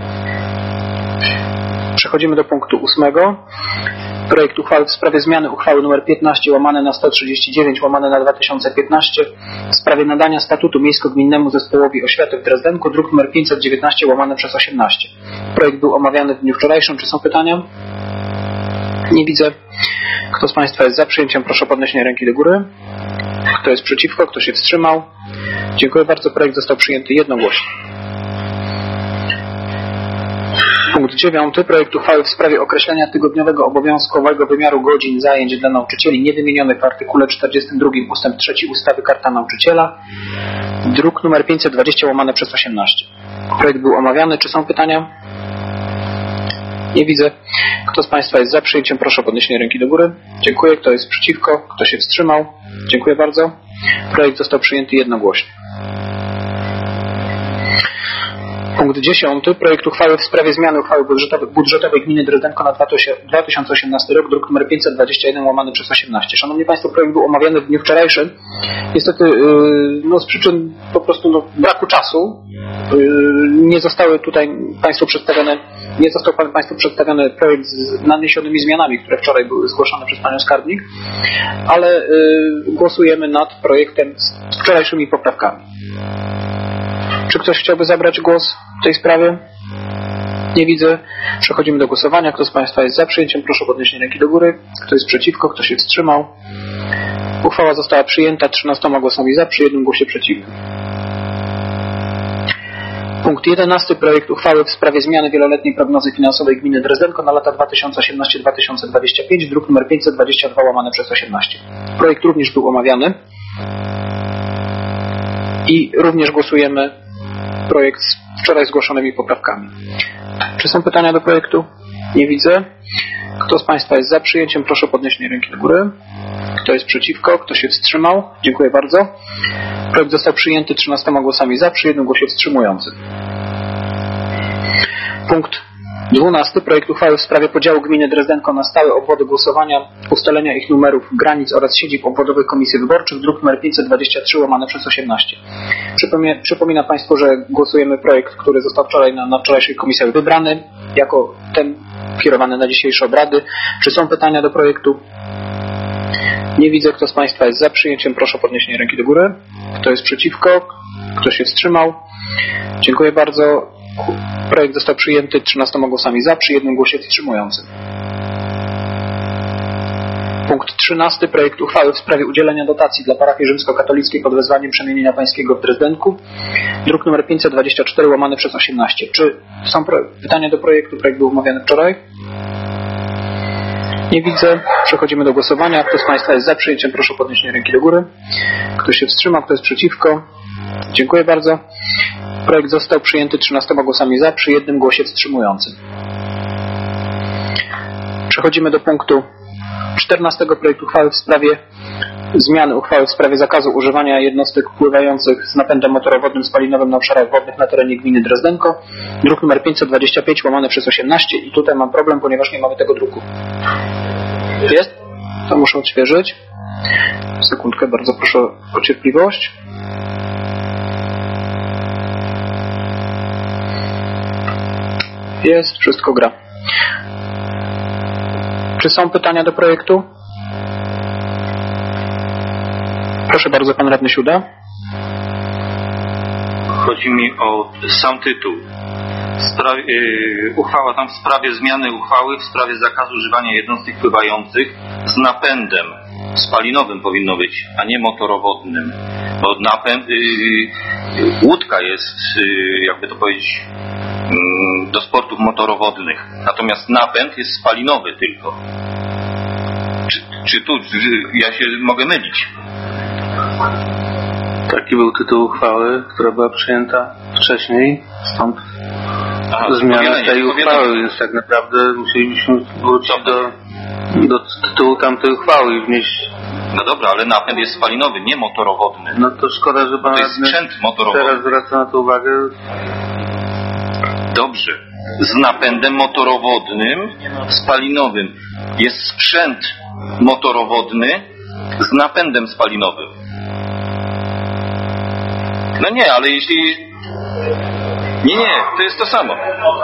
Przechodzimy do punktu ósmego. Projekt uchwały w sprawie zmiany uchwały nr piętnaście łamane na sto trzydzieści dziewięć łamane na dwa tysiące piętnaście w sprawie nadania statutu miejsko-gminnemu zespołowi oświaty w Drezdenku, druk nr pięćset dziewiętnaście łamane przez osiemnaście. Projekt był omawiany w dniu wczorajszym. Czy są pytania? Nie widzę. Kto z Państwa jest za przyjęciem, proszę o podniesienie ręki do góry. Kto jest przeciwko, kto się wstrzymał? Dziękuję bardzo. Projekt został przyjęty jednogłośnie. Punkt dziewiąty. Projekt uchwały w sprawie określenia tygodniowego obowiązkowego wymiaru godzin zajęć dla nauczycieli niewymienionych w artykule czterdziestym drugim ustęp trzeci ustawy Karta Nauczyciela. Druk nr pięćset dwadzieścia łamane przez osiemnaście. Projekt był omawiany. Czy są pytania? Nie widzę. Kto z Państwa jest za przyjęciem, proszę o podniesienie ręki do góry. Dziękuję. Kto jest przeciwko? Kto się wstrzymał? Dziękuję bardzo. Projekt został przyjęty jednogłośnie. Punkt dziesiąty. Projekt uchwały w sprawie zmiany uchwały budżetowej, budżetowej Gminy Drezdenko na dwa tysiące osiemnasty rok, druk nr pięćset dwadzieścia jeden łamany przez osiemnaście. Szanowni Państwo, projekt był omawiany w dniu wczorajszym. Niestety yy, no, z przyczyn po prostu no, braku czasu yy, nie zostały tutaj Państwu przedstawione, nie został Państwu przedstawiony projekt z naniesionymi zmianami, które wczoraj były zgłoszone przez Panią Skarbnik, ale yy, głosujemy nad projektem z wczorajszymi poprawkami. Czy ktoś chciałby zabrać głos w tej sprawie? Nie widzę. Przechodzimy do głosowania. Kto z Państwa jest za przyjęciem, proszę o podniesienie ręki do góry. Kto jest przeciwko, kto się wstrzymał? Uchwała została przyjęta trzynastoma głosami za, przy jednym głosie przeciwnym. Punkt jedenasty. Projekt uchwały w sprawie zmiany wieloletniej prognozy finansowej Gminy Drezdenko na lata dwa tysiące osiemnasty do dwa tysiące dwudziestego piątego, druk nr pięćset dwadzieścia dwa łamane przez osiemnaście. Projekt również był omawiany i również głosujemy projekt z wczoraj zgłoszonymi poprawkami. Czy są pytania do projektu? Nie widzę. Kto z Państwa jest za przyjęciem, proszę o podniesienie ręki do góry. Kto jest przeciwko? Kto się wstrzymał? Dziękuję bardzo. Projekt został przyjęty trzynastoma głosami za, przy jednym głosie wstrzymującym. Punkt dwunasty. Projekt uchwały w sprawie podziału Gminy Drezdenko na stałe obwody głosowania, ustalenia ich numerów, granic oraz siedzib obwodowych komisji wyborczych, druk nr pięćset dwadzieścia trzy łamane przez osiemnaście. Przypomina, przypomina Państwu, że głosujemy projekt, który został wczoraj na, na wczorajszych komisjach wybrany, jako ten kierowany na dzisiejsze obrady. Czy są pytania do projektu? Nie widzę. Kto z Państwa jest za przyjęciem, proszę o podniesienie ręki do góry. Kto jest przeciwko? Kto się wstrzymał? Dziękuję bardzo. Projekt został przyjęty trzynastoma głosami za, przy jednym głosie wstrzymującym. Punkt trzynasty. Projekt uchwały w sprawie udzielenia dotacji dla parafii rzymskokatolickiej pod wezwaniem Przemienienia Pańskiego w Drezdenku, druk nr pięćset dwadzieścia cztery łamane przez osiemnaście. Czy są pytania do projektu? Projekt był omawiany wczoraj. Nie widzę. Przechodzimy do głosowania. Kto z Państwa jest za przyjęciem, proszę o podniesienie ręki do góry. Kto się wstrzymał? Kto jest przeciwko? Dziękuję bardzo. Projekt został przyjęty trzynastoma głosami za, przy jednym głosie wstrzymującym. Przechodzimy do punktu czternastego. Projekt uchwały w sprawie zmiany uchwały w sprawie zakazu używania jednostek pływających z napędem motorowodnym spalinowym na obszarach wodnych na terenie gminy Drezdenko, druk nr pięćset dwadzieścia pięć łamane przez osiemnaście. I tutaj mam problem, ponieważ nie mamy tego druku. Jest? To muszę odświeżyć. Sekundkę, bardzo proszę o cierpliwość. Jest, wszystko gra. Czy są pytania do projektu? Proszę bardzo, pan radny Siuda. Chodzi mi o sam tytuł. Sprawie, yy, uchwała tam w sprawie zmiany uchwały w sprawie zakazu używania jednostek pływających z napędem spalinowym powinno być, a nie motorowodnym. Bo napęd, yy, yy, łódka jest, yy, jakby to powiedzieć, yy, do sportów motorowodnych. Natomiast napęd jest spalinowy tylko. Czy, czy tu yy, ja się mogę mylić? Taki był tytuł uchwały, która była przyjęta wcześniej, stąd Aha, zmiana tej uchwały, więc tak naprawdę musielibyśmy wrócić do, do tytułu tamtej uchwały i wnieść. No dobra, ale napęd jest spalinowy, nie motorowodny. No to szkoda, że pan to jest sprzęt motorowodny. Teraz zwraca na to uwagę. Dobrze. z napędem motorowodnym spalinowym. Jest sprzęt motorowodny z napędem spalinowym. No nie, ale jeśli... Nie, nie, to jest to samo.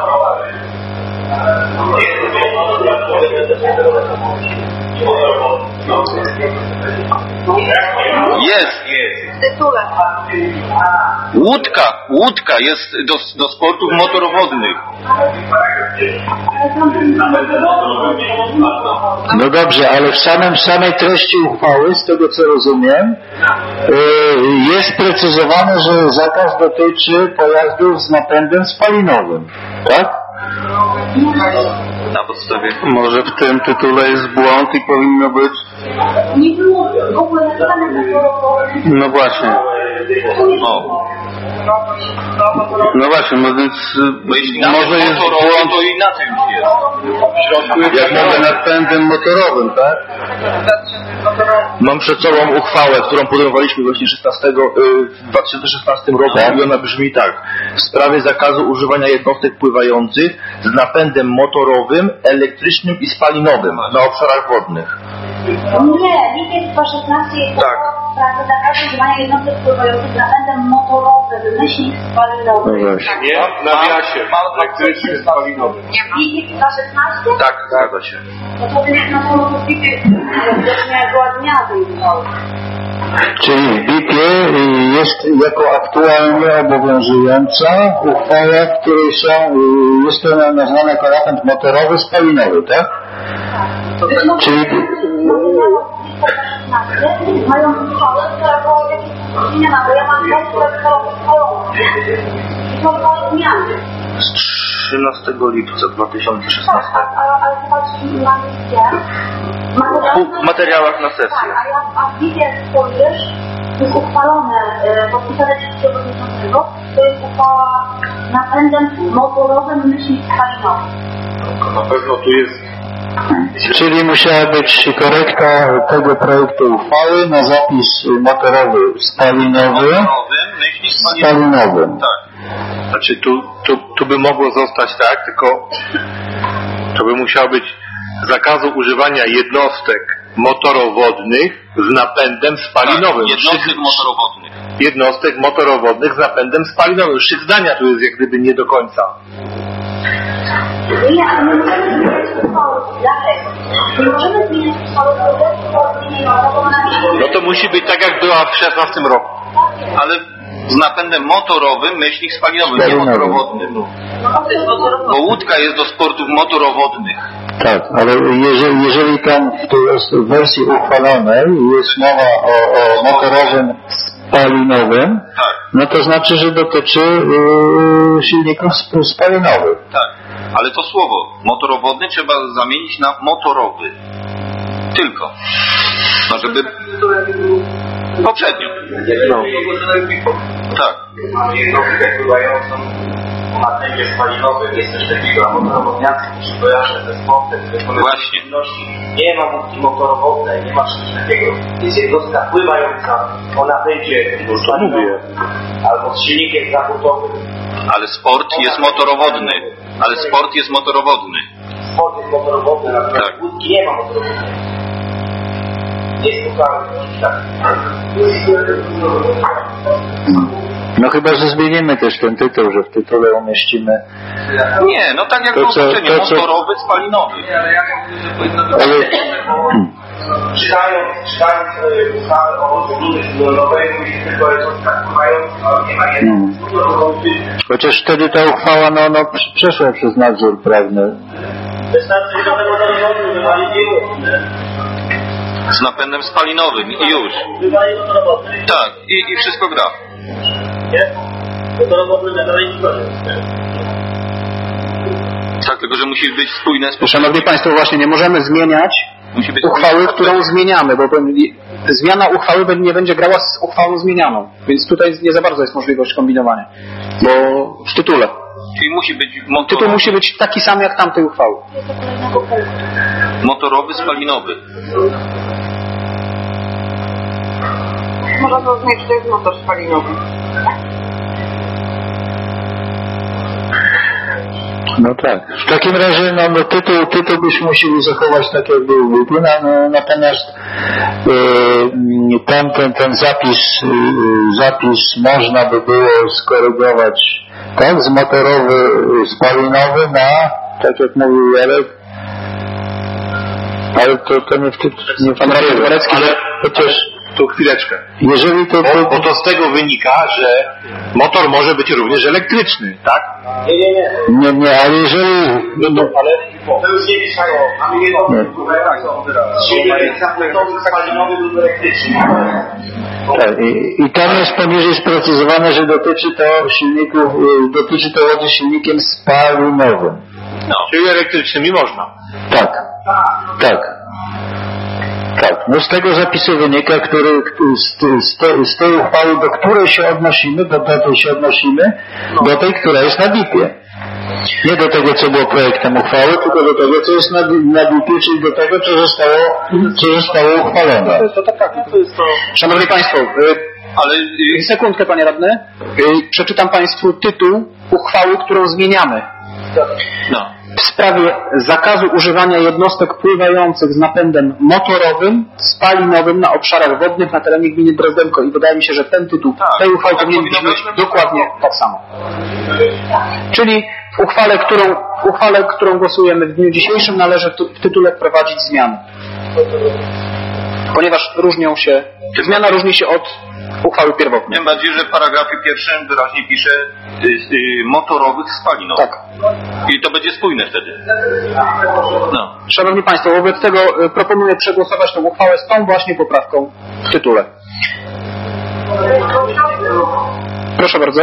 Jest. Łódka, łódka jest do, do sportów motorowodnych. No dobrze, ale w samym samej treści uchwały, z tego co rozumiem, yy, jest precyzowane, że zakaz dotyczy pojazdów z napędem spalinowym, tak? Na podstawie. Może w tym tytule jest błąd i powinno być... Nie było w ogóle napisane na motorowodnym. No właśnie. O. No właśnie, no więc bo jeśli może jest błąd, to inaczej już jest. W środku jest jak mówię, napędem motorowym, tak? Mam przed sobą uchwałę, którą podejmowaliśmy właśnie szesnastego, y, w dwa tysiące szesnastym roku i ona brzmi tak: w sprawie zakazu używania jednostek pływających z napędem motorowym, elektrycznym i spalinowym na obszarach wodnych. Nie, lipiec dwa tysiące szesnasty jest tak. w sprawie zakazu używania jednostek pływających z napędem motorowym, myślnik spalinowy. Nie, w nawiasie, elektryczny, spalinowy. Lipiec dwa tysiące szesnasty? Tak, zgadza się. No to jest na to w lipiec, widocznie była dnia tej uchwały. Czyli w B I P ie jest jako aktualnie obowiązująca uchwała, w której są, jest to nazwane jako napęd motorowy spalinowy, tak? Tak. Czyli... Mają uchwałę, która była w jakiejś nie ma, bo ja mam dwa uchwałę i to były zmiany. Z trzynastego lipca dwa tysiące szesnastego. Tak, ale zobaczcie, na liście. W materiałach na sesję. Tak, a, ja, a w liście jak spojrzysz, to jest uchwalone, e, podpisane przez przewodniczącego, to jest uchwała napędem motorowym myśli spalinowy. Na pewno tu jest. Czyli musiała być korekta tego projektu uchwały na zapis motorowy spalinowy, spalinowy. Tak. Znaczy tu, tu, tu by mogło zostać tak, tylko to by musiało być zakazu używania jednostek motorowodnych z napędem spalinowym. Tak, jednostek motorowodnych. Jednostek motorowodnych z napędem spalinowym. Szyk zdania tu jest jak gdyby nie do końca. Nie, ale nie możemy zmieniać uchwały. Dlaczego? Nie możemy zmieniać uchwały, bo zmieniona, bo ona No to musi być tak jak była w szesnastym roku. Ale z napędem motorowym, myślnik spalinowym, nie motorowodnym. Bo łódka jest do sportów motorowodnych. Tak, ale jeżeli, jeżeli tam w tej wersji uchwalonej jest mowa o, o motorowym spalinowym, tak. No to znaczy, że dotyczy yy, silników sp- spalinowych. Tak, ale to słowo motorowodny trzeba zamienić na motorowy. Tylko. No żeby... Poprzednio. No. Tak. Jednostkę pływającą w napędzie spalinowym jest coś takiego, a motorowodniacy się kojarzę ze sportem, właśnie. Nie ma łódki motorowodnej, nie ma czegoś takiego. Jest jednostka pływająca o napędzie spalinowym albo z silnikiem zawodowym. Ale sport jest motorowodny. Ale sport jest motorowodny. Sport jest motorowodny, natomiast tak. Łódki nie ma motorowodnej. Jest to tak. No chyba, że zmienimy też ten tytuł, że w tytule umieścimy... Nie, no tak jak to, było co, poprzednio, to, co... motorowy, spalinowy. Ale... Czytając, czytając uchwałę o rozwoju zbiorowej, mówi się tylko o jednostkach pływających, ale nie ma jednostek. Chociaż wtedy ta uchwała no, no, przeszła przez nadzór prawny. Wystarczy, że tego rozwoju wywali z napędem spalinowym i już. Tak, i, i wszystko gra. Tak, tylko że musi być spójne z... Szanowni Państwo, właśnie nie możemy zmieniać uchwały, którą zmieniamy, bo zmiana uchwały nie będzie grała z uchwałą zmienianą, więc tutaj nie za bardzo jest możliwość kombinowania, bo w tytule. Czyli musi być motorowy. Tytuł musi być taki sam jak tamtej uchwały. Motorowy, spalinowy. Można zrozumieć, że to jest motor spalinowy. No tak. W takim razie no, no tytuł, tytuł byśmy musieli zachować tak, jak był wypłyn, no, natomiast yy, ten, ten, ten zapis, yy, zapis można by było skorygować, tak, z motorowy, spalinowy na, tak jak mówił Jarek, ale to, to nie w tytule, nie w Pan Radny Dworecki, ale chociaż tu chwileczkę. Jeżeli to, to... Bo, bo to z tego wynika, że motor może być również elektryczny, tak? Nie, nie, nie. Nie, nie, ale jeżeli... No to, ale to już nie mieszają. Mamy nie silnik spalinowy lub elektryczny. Tak, i, i tam jest poniżej sprecyzowane, że dotyczy to silników, dotyczy to łodzi silnikiem spalinowym. No, czyli elektrycznymi można. Tak, tak. Tak, no z tego zapisu wynika, który, z, z, te, z tej uchwały, do której się odnosimy, do, do tej się odnosimy, do tej, która jest na D I P-ie. Nie do tego, co było projektem uchwały, tylko do tego, co jest na, na D I P-ie, czyli do tego, co zostało, co zostało uchwalone. To tak, tak. To jest to... Szanowni Państwo, ale sekundkę, Panie Radny. Przeczytam Państwu tytuł uchwały, którą zmieniamy. No. W sprawie zakazu używania jednostek pływających z napędem motorowym, spalinowym na obszarach wodnych na terenie gminy Drozdenko. I wydaje mi się, że ten tytuł tak, tej uchwały tak powinien brzmieć dokładnie tak samo. Czyli w uchwale, którą, w uchwale, którą głosujemy w dniu dzisiejszym, należy w tytule wprowadzić zmiany. Ponieważ różnią się, zmiana różni się od uchwały pierwotnej. Tym bardziej, że w paragrafie pierwszym wyraźnie pisze y, y, motorowych spalinowych. Tak. I to będzie spójne wtedy. No. Szanowni Państwo, wobec tego proponuję przegłosować tę uchwałę z tą właśnie poprawką w tytule. Proszę bardzo.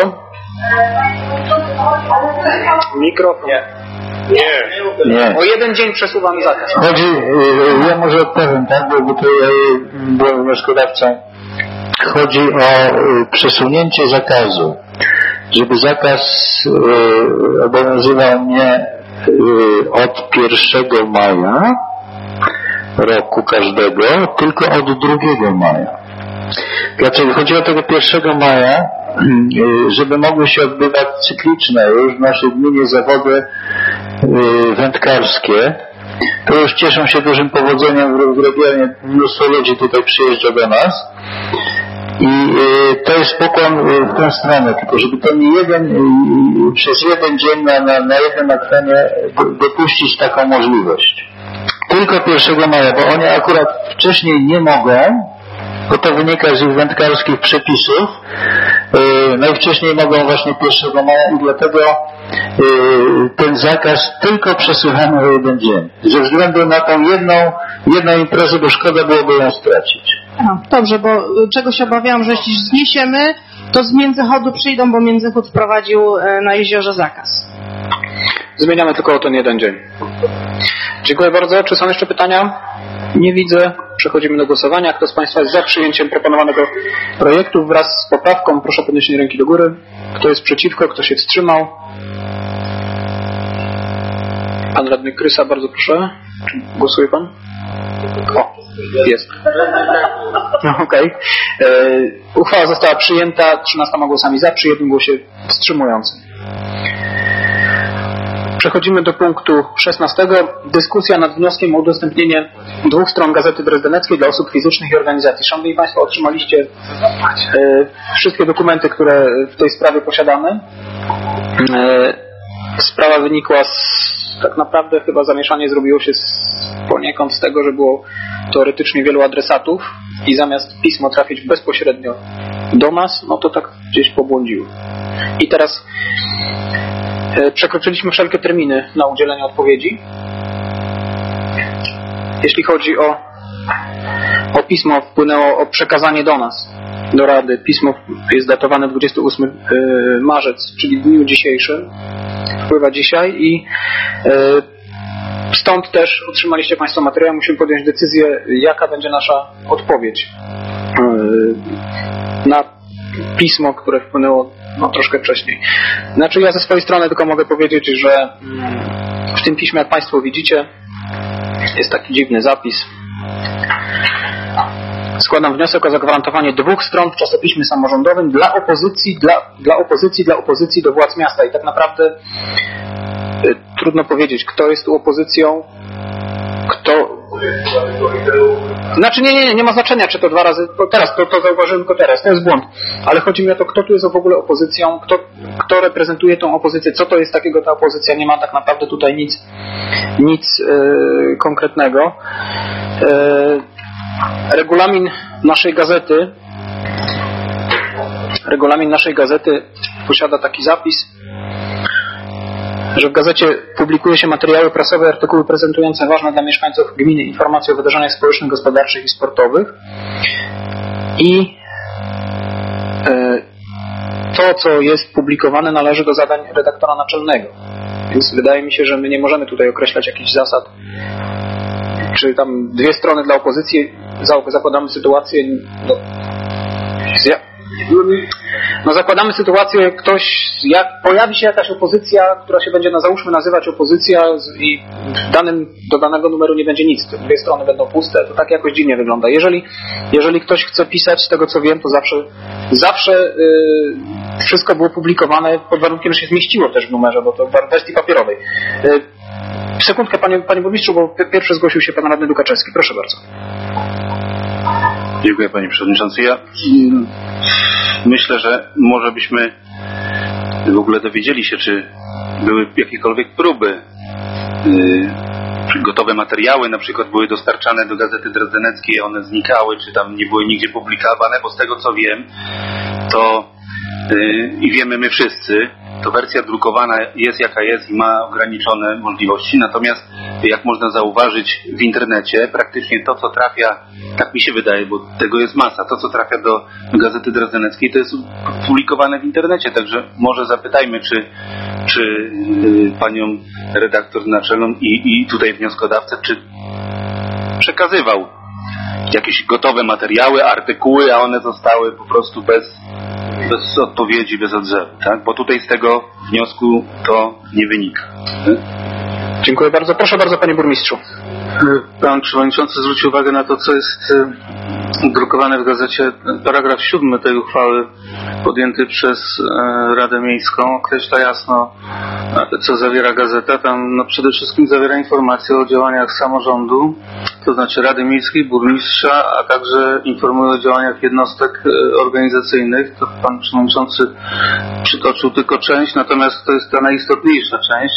Mikrofon. Nie. Nie. Nie. O jeden dzień przesuwam zakaz. Chodzi, ja może odpowiem, tak, bo tutaj ja byłem wnioskodawcą. Chodzi o przesunięcie zakazu, żeby zakaz y, obowiązywał nie y, od pierwszego maja roku każdego, tylko od drugiego maja. Dlaczego? Chodzi o tego pierwszego maja, y, żeby mogły się odbywać cykliczne już w naszej gminie zawody y, wędkarskie. To już cieszą się dużym powodzeniem w regionie, mnóstwo ludzi tutaj przyjeżdża do nas. I y, to jest pokłon y, w tę stronę, tylko żeby to nie jeden, y, przez jeden dzień na, na, na jednym akwenie dopuścić taką możliwość. Tylko pierwszego maja, bo oni akurat wcześniej nie mogą, bo to wynika z ich wędkarskich przepisów. Yy, najwcześniej mogą właśnie pierwszego maja i dlatego yy, ten zakaz tylko przesuwamy o jeden dzień. Ze względu na tą jedną, jedną imprezę, bo szkoda byłoby ją stracić. A, dobrze, bo czego się obawiałam, że jeśli zniesiemy, to z Międzychodu przyjdą, bo Międzychód wprowadził e, na jeziorze zakaz. Zmieniamy tylko o ten jeden dzień. Dziękuję bardzo. Czy są jeszcze pytania? Nie widzę. Przechodzimy do głosowania. Kto z Państwa jest za przyjęciem proponowanego projektu wraz z poprawką? Proszę o podniesienie ręki do góry. Kto jest przeciwko? Kto się wstrzymał? Pan radny Krysa, bardzo proszę. Głosuje Pan? O, jest. No, okej. Okay. Uchwała została przyjęta trzynastoma głosami za, przy jednym głosie wstrzymującym. Przechodzimy do punktu szesnastego. Dyskusja nad wnioskiem o udostępnienie dwóch stron Gazety Drezdeneckiej dla osób fizycznych i organizacji. Szanowni Państwo, otrzymaliście e, wszystkie dokumenty, które w tej sprawie posiadamy. E, sprawa wynikła z, tak naprawdę chyba zamieszanie zrobiło się z, poniekąd z tego, że było teoretycznie wielu adresatów i zamiast pismo trafić bezpośrednio do nas, no to tak gdzieś pobłądziło. I teraz przekroczyliśmy wszelkie terminy na udzielenie odpowiedzi. Jeśli chodzi o, o pismo, wpłynęło o przekazanie do nas, do Rady. Pismo jest datowane dwudziestego ósmego marzec, czyli w dniu dzisiejszym. Wpływa dzisiaj i stąd też otrzymaliście Państwo materiał. Musimy podjąć decyzję, jaka będzie nasza odpowiedź na pismo, które wpłynęło no, troszkę wcześniej. Znaczy ja ze swojej strony tylko mogę powiedzieć, że w tym piśmie, jak Państwo widzicie, jest taki dziwny zapis. Składam wniosek o zagwarantowanie dwóch stron w czasopiśmie samorządowym dla opozycji, dla, dla opozycji, dla opozycji do władz miasta. I tak naprawdę Trudno powiedzieć, kto jest tu opozycją, kto... Znaczy nie, nie, nie, nie ma znaczenia, czy to dwa razy, to teraz, to, to zauważyłem tylko teraz, to jest błąd, ale chodzi mi o to, kto tu jest w ogóle opozycją, kto, kto reprezentuje tą opozycję, co to jest takiego ta opozycja, nie ma tak naprawdę tutaj nic, nic yy, konkretnego. Yy, regulamin naszej gazety, regulamin naszej gazety posiada taki zapis, że w gazecie publikuje się materiały prasowe i artykuły prezentujące ważne dla mieszkańców gminy informacje o wydarzeniach społecznych, gospodarczych i sportowych. I e, to, co jest publikowane, należy do zadań redaktora naczelnego. Więc wydaje mi się, że my nie możemy tutaj określać jakichś zasad, czy tam dwie strony dla opozycji, zakładamy sytuację, no, no zakładamy sytuację, ktoś, jak pojawi się jakaś opozycja, która się będzie, no załóżmy, nazywać opozycja i w danym, do danego numeru nie będzie nic, te dwie strony będą puste, to tak jakoś dziwnie wygląda. Jeżeli, jeżeli ktoś chce pisać, z tego co wiem, to zawsze, zawsze yy, wszystko było publikowane pod warunkiem, że się zmieściło też w numerze, bo to w wersji papierowej. Yy, sekundkę, panie, panie burmistrzu, bo pierwszy zgłosił się pan radny Dukaczewski. Proszę bardzo. Dziękuję, panie przewodniczący. Ja myślę, że może byśmy w ogóle dowiedzieli się, czy były jakiekolwiek próby, yy, gotowe materiały na przykład były dostarczane do Gazety Drodzeneckiej, one znikały, czy tam nie były nigdzie publikowane, bo z tego co wiem, to yy, i wiemy my wszyscy, to wersja drukowana jest jaka jest i ma ograniczone możliwości, natomiast jak można zauważyć w internecie, praktycznie to, co trafia, tak mi się wydaje, bo tego jest masa, to, co trafia do Gazety Drodzeneckiej, to jest publikowane w internecie, także może zapytajmy, czy, czy yy, panią redaktor naczelną i, i tutaj wnioskodawcę, czy przekazywał jakieś gotowe materiały, artykuły, a one zostały po prostu bez bez odpowiedzi, bez odzewu, tak? Bo tutaj z tego wniosku to nie wynika. Dziękuję bardzo. Proszę bardzo, panie burmistrzu. Pan przewodniczący zwrócił uwagę na to, co jest drukowane w gazecie. Paragraf siódmy tej uchwały podjęty przez Radę Miejską określa jasno, co zawiera gazeta. Tam no, przede wszystkim zawiera informacje o działaniach samorządu, to znaczy Rady Miejskiej, burmistrza, a także informuje o działaniach jednostek organizacyjnych. To pan przewodniczący przytoczył tylko część, natomiast to jest ta najistotniejsza część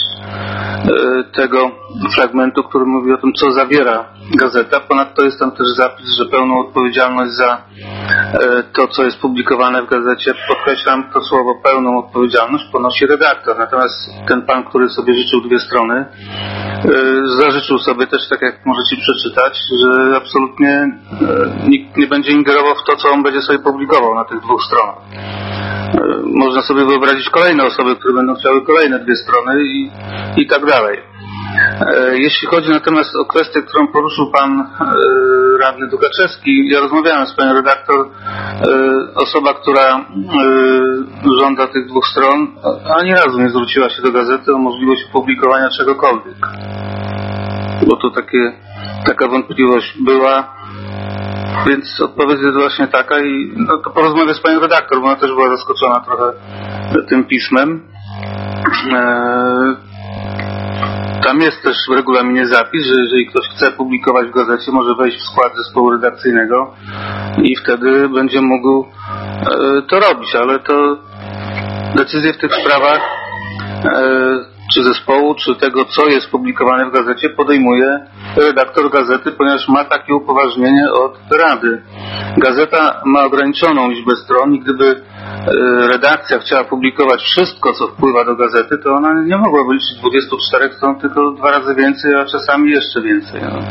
tego fragmentu, który mówi o tym, co zawiera gazeta. Ponadto jest tam też zapis, że pełną odpowiedzialność za to, co jest publikowane w gazecie, podkreślam to słowo pełną odpowiedzialność, ponosi redaktor. Natomiast ten pan, który sobie życzył dwie strony, zażyczył sobie też, tak jak możecie przeczytać, że absolutnie nikt nie będzie ingerował w to, co on będzie sobie publikował na tych dwóch stronach. Można sobie wyobrazić kolejne osoby, które będą chciały kolejne dwie strony i, i tak dalej. Jeśli chodzi natomiast o kwestię, którą poruszył pan radny Dukaczewski, ja rozmawiałem z panią redaktor, osoba, która żąda tych dwóch stron, ani razu nie zwróciła się do gazety o możliwość opublikowania czegokolwiek. Bo to takie, taka wątpliwość była. Więc odpowiedź jest właśnie taka i no, to porozmawiam z panią redaktor, bo ona też była zaskoczona trochę tym pismem. Eee, tam jest też w regulaminie zapis, że jeżeli ktoś chce publikować w gazecie, może wejść w skład zespołu redakcyjnego i wtedy będzie mógł e, to robić, ale to decyzje w tych sprawach e, czy zespołu, czy tego, co jest publikowane w gazecie, podejmuje redaktor gazety, ponieważ ma takie upoważnienie od Rady. Gazeta ma ograniczoną liczbę stron i gdyby redakcja chciała publikować wszystko, co wpływa do gazety, to ona nie mogłaby liczyć dwudziestu czterech stron, tylko dwa razy więcej, a czasami jeszcze więcej. No.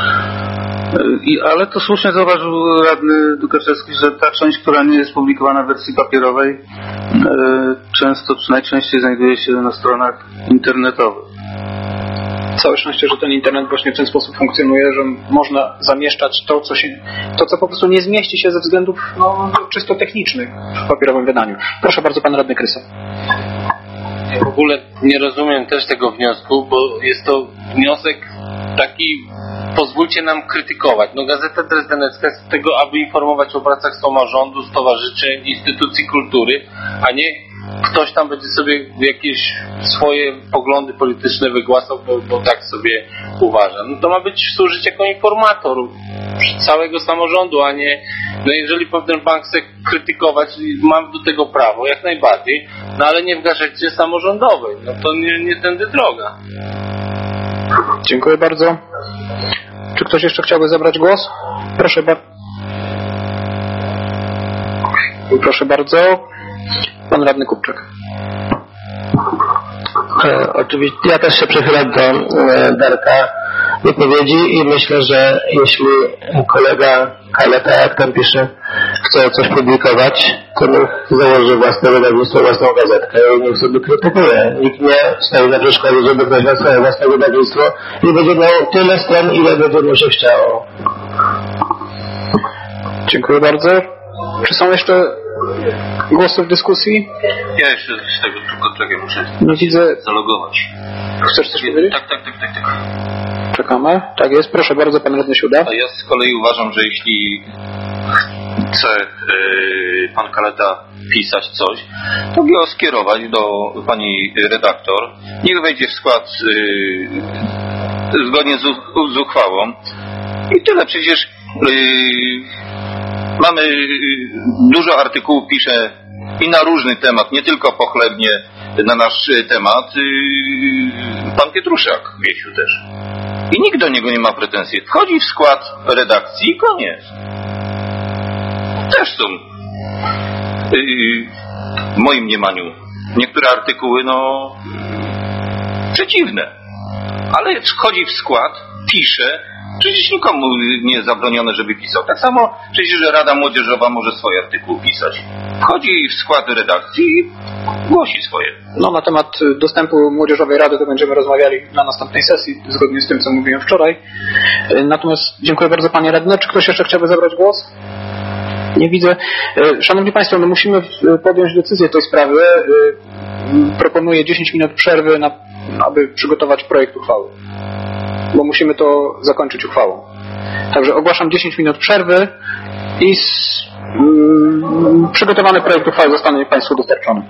I, ale to słusznie zauważył radny Dukaczewski, że ta część, która nie jest publikowana w wersji papierowej, e, często czy najczęściej znajduje się na stronach internetowych. Całe szczęście, że ten internet właśnie w ten sposób funkcjonuje, że można zamieszczać to, co się, to, co po prostu nie zmieści się ze względów no, czysto technicznych w papierowym wydaniu. Proszę bardzo, pan radny Krysa. Ja w ogóle nie rozumiem też tego wniosku, bo jest to wniosek taki, pozwólcie nam krytykować. No Gazeta Drodzenecka jest od tego, aby informować o pracach samorządu, stowarzyszeń, instytucji kultury, a nie ktoś tam będzie sobie jakieś swoje poglądy polityczne wygłaszał, bo, bo tak sobie uważa. No to ma być służyć jako informator całego samorządu, a nie, no jeżeli pewien bank chce krytykować, mam do tego prawo, jak najbardziej, no ale nie w gazecie samorządowej, no to nie, nie tędy droga. Dziękuję bardzo. Czy ktoś jeszcze chciałby zabrać głos? Proszę bardzo. Proszę bardzo. Pan radny Kupczak. E, oczywiście ja też się przychylam do e, Darka wypowiedzi i myślę, że jeśli kolega Kaleta, jak tam pisze, chce coś publikować, to niech założy własne wydawnictwo, własną gazetkę i niech sobie krytykuje. Nikt nie stoi na przeszkodzie, żeby ktoś miał swoje własne wydawnictwo i będzie miał tyle stron, ile będzie mu się chciało. Dziękuję bardzo. Czy są jeszcze głosy w dyskusji? Ja jeszcze z tego tylko czekaj, muszę no, widzę... zalogować. Chcesz coś powiedzieć? Tak, tak, tak, tak, tak. Czekamy. Tak jest. Proszę bardzo, pan radny Siuda. A ja z kolei uważam, że jeśli chce yy, pan Kaleta pisać coś, to go skierować do pani redaktor. Niech wejdzie w skład yy, zgodnie z, z uchwałą. I tyle. Przecież yy, mamy yy, dużo artykułów, pisze i na różny temat, nie tylko pochlebnie na nasz temat. Yy, pan Pietruszak, Wiesiu też. I nikt do niego nie ma pretensji. Wchodzi w skład redakcji i koniec. Też są yy, w moim mniemaniu niektóre artykuły no przeciwne. Ale wchodzi w skład, pisze. Przecież nikomu nie jest zabronione, żeby pisał. Tak samo przecież Rada Młodzieżowa może swoje artykuły pisać. Wchodzi w skład redakcji i głosi swoje. No na temat dostępu Młodzieżowej Rady to będziemy rozmawiali na następnej sesji, zgodnie z tym, co mówiłem wczoraj. Natomiast dziękuję bardzo panie radny. Czy ktoś jeszcze chciałby zabrać głos? Nie widzę. Szanowni Państwo, my musimy podjąć decyzję tej sprawy. Proponuję dziesięć minut przerwy, na, aby przygotować projekt uchwały. Bo musimy to zakończyć uchwałą. Także ogłaszam dziesięć minut przerwy i z, mm, przygotowany projekt uchwały zostanie Państwu dostarczony.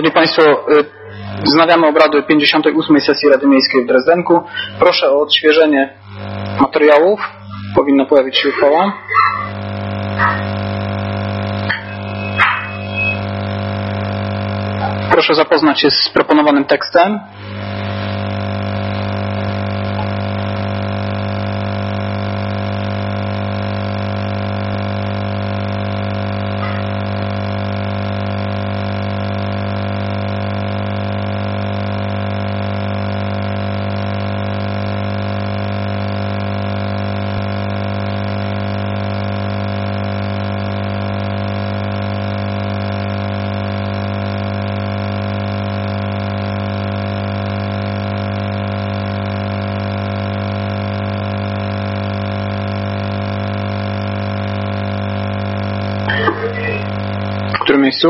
Szanowni Państwo, wznawiamy obrady pięćdziesiątej ósmej sesji Rady Miejskiej w Drezdenku. Proszę o odświeżenie materiałów. Powinna pojawić się uchwała. Proszę zapoznać się z proponowanym tekstem. W którym miejscu?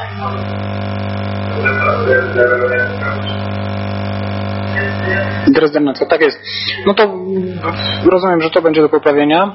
Dresden, co tak jest. No to rozumiem, że to będzie do poprawienia.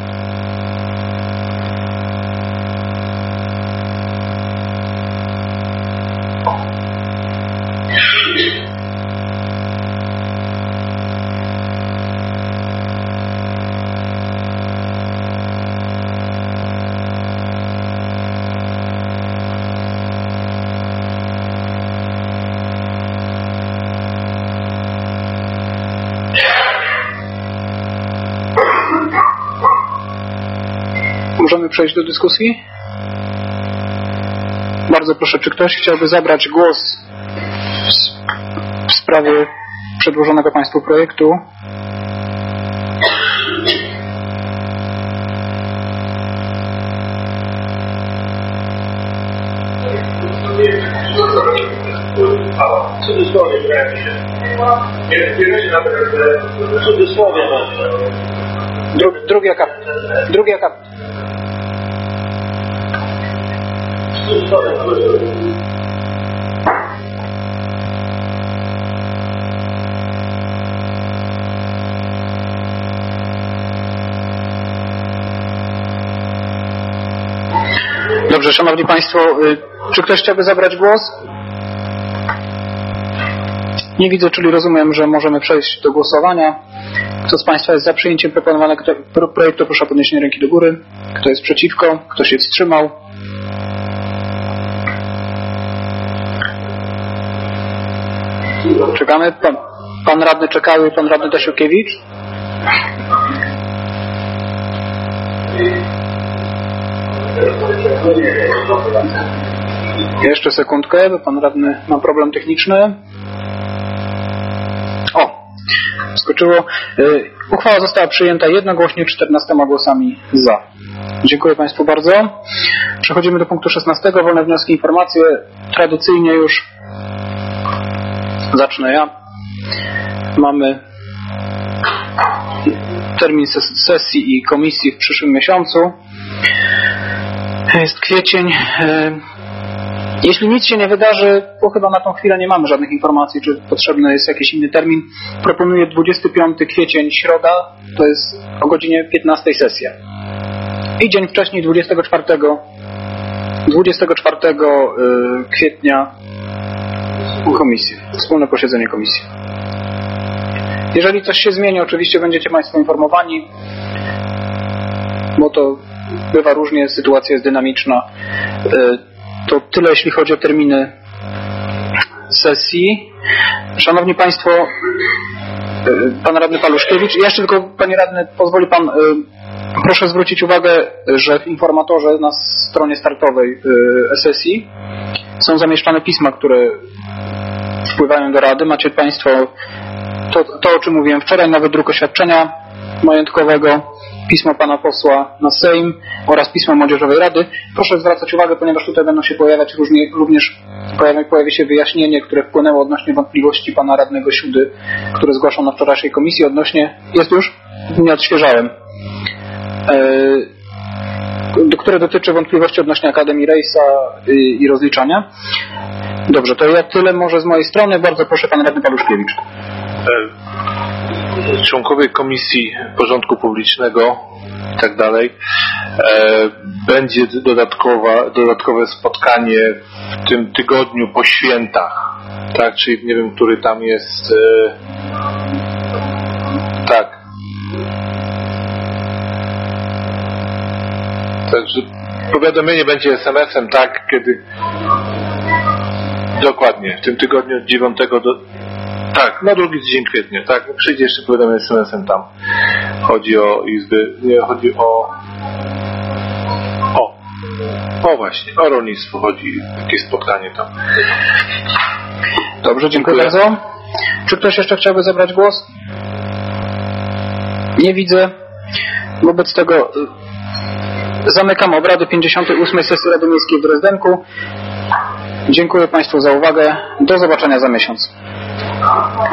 Możemy przejść do dyskusji? Bardzo proszę, czy ktoś chciałby zabrać głos w sprawie przedłożonego Państwu projektu? W cudzysłowie brałem się. W cudzysłowie Drugi, drugi akapit. Drugi akapit. Dobrze, Szanowni Państwo, czy ktoś chciałby zabrać głos? Nie widzę, czyli rozumiem, że możemy przejść do głosowania. Kto z Państwa jest za przyjęciem proponowanego projektu, proszę o podniesienie ręki do góry. Kto jest przeciwko? Kto się wstrzymał? Czekamy. Pan, pan radny Czekały, pan radny Dasiukiewicz. Jeszcze sekundkę, bo pan radny ma problem techniczny. O, skoczyło. Uchwała została przyjęta jednogłośnie czternastoma głosami za. Dziękuję Państwu bardzo. Przechodzimy do punktu szesnastego. Wolne wnioski, informacje. Tradycyjnie już zacznę ja. Mamy termin sesji i komisji w przyszłym miesiącu. Jest kwiecień. Jeśli nic się nie wydarzy, bo chyba na tą chwilę nie mamy żadnych informacji, czy potrzebny jest jakiś inny termin, proponuję dwudziestego piątego kwietnia, środa, to jest o godzinie piętnastej sesja. I dzień wcześniej, dwudziestego czwartego, dwudziestego czwartego kwietnia komisji, wspólne posiedzenie komisji. Jeżeli coś się zmieni, oczywiście będziecie Państwo informowani, bo to bywa różnie, sytuacja jest dynamiczna. To tyle, jeśli chodzi o terminy sesji. Szanowni Państwo, Pan Radny Paluszkiewicz, jeszcze tylko, Panie Radny, pozwoli Pan, proszę zwrócić uwagę, że w informatorze na stronie startowej sesji są zamieszczane pisma, które wpływają do Rady. Macie Państwo to, to o czym mówiłem wczoraj, nowy druk oświadczenia majątkowego, pismo Pana Posła na Sejm oraz pismo Młodzieżowej Rady. Proszę zwracać uwagę, ponieważ tutaj będą się pojawiać różnie, również pojawi, pojawi się wyjaśnienie, które wpłynęło odnośnie wątpliwości Pana Radnego Siudy, które zgłaszał na wczorajszej komisji odnośnie... Jest już? Nie odświeżałem. Yy, które dotyczy wątpliwości odnośnie Akademii Rejsa i, i rozliczania. Dobrze, to ja tyle może z mojej strony. Bardzo proszę, Pan Radny Paluszkiewicz. Członkowie Komisji Porządku Publicznego i tak dalej. Będzie dodatkowa, dodatkowe spotkanie w tym tygodniu po świętach, tak, czyli nie wiem, który tam jest, tak. Także powiadomienie będzie es em esem, tak, kiedy dokładnie, w tym tygodniu od dziewiątego do tak, na drugi tydzień kwietnia, tak, przyjdzie jeszcze powiadomienie es em esem tam. Chodzi o izby, nie, chodzi o o, o właśnie, o rolnictwo chodzi, takie spotkanie tam. Dobrze, dziękuję, dziękuję bardzo. Czy ktoś jeszcze chciałby zabrać głos? Nie widzę. Wobec tego zamykam obrady pięćdziesiątej ósmej sesji Rady Miejskiej w Drezdenku. Dziękuję Państwu za uwagę. Do zobaczenia za miesiąc.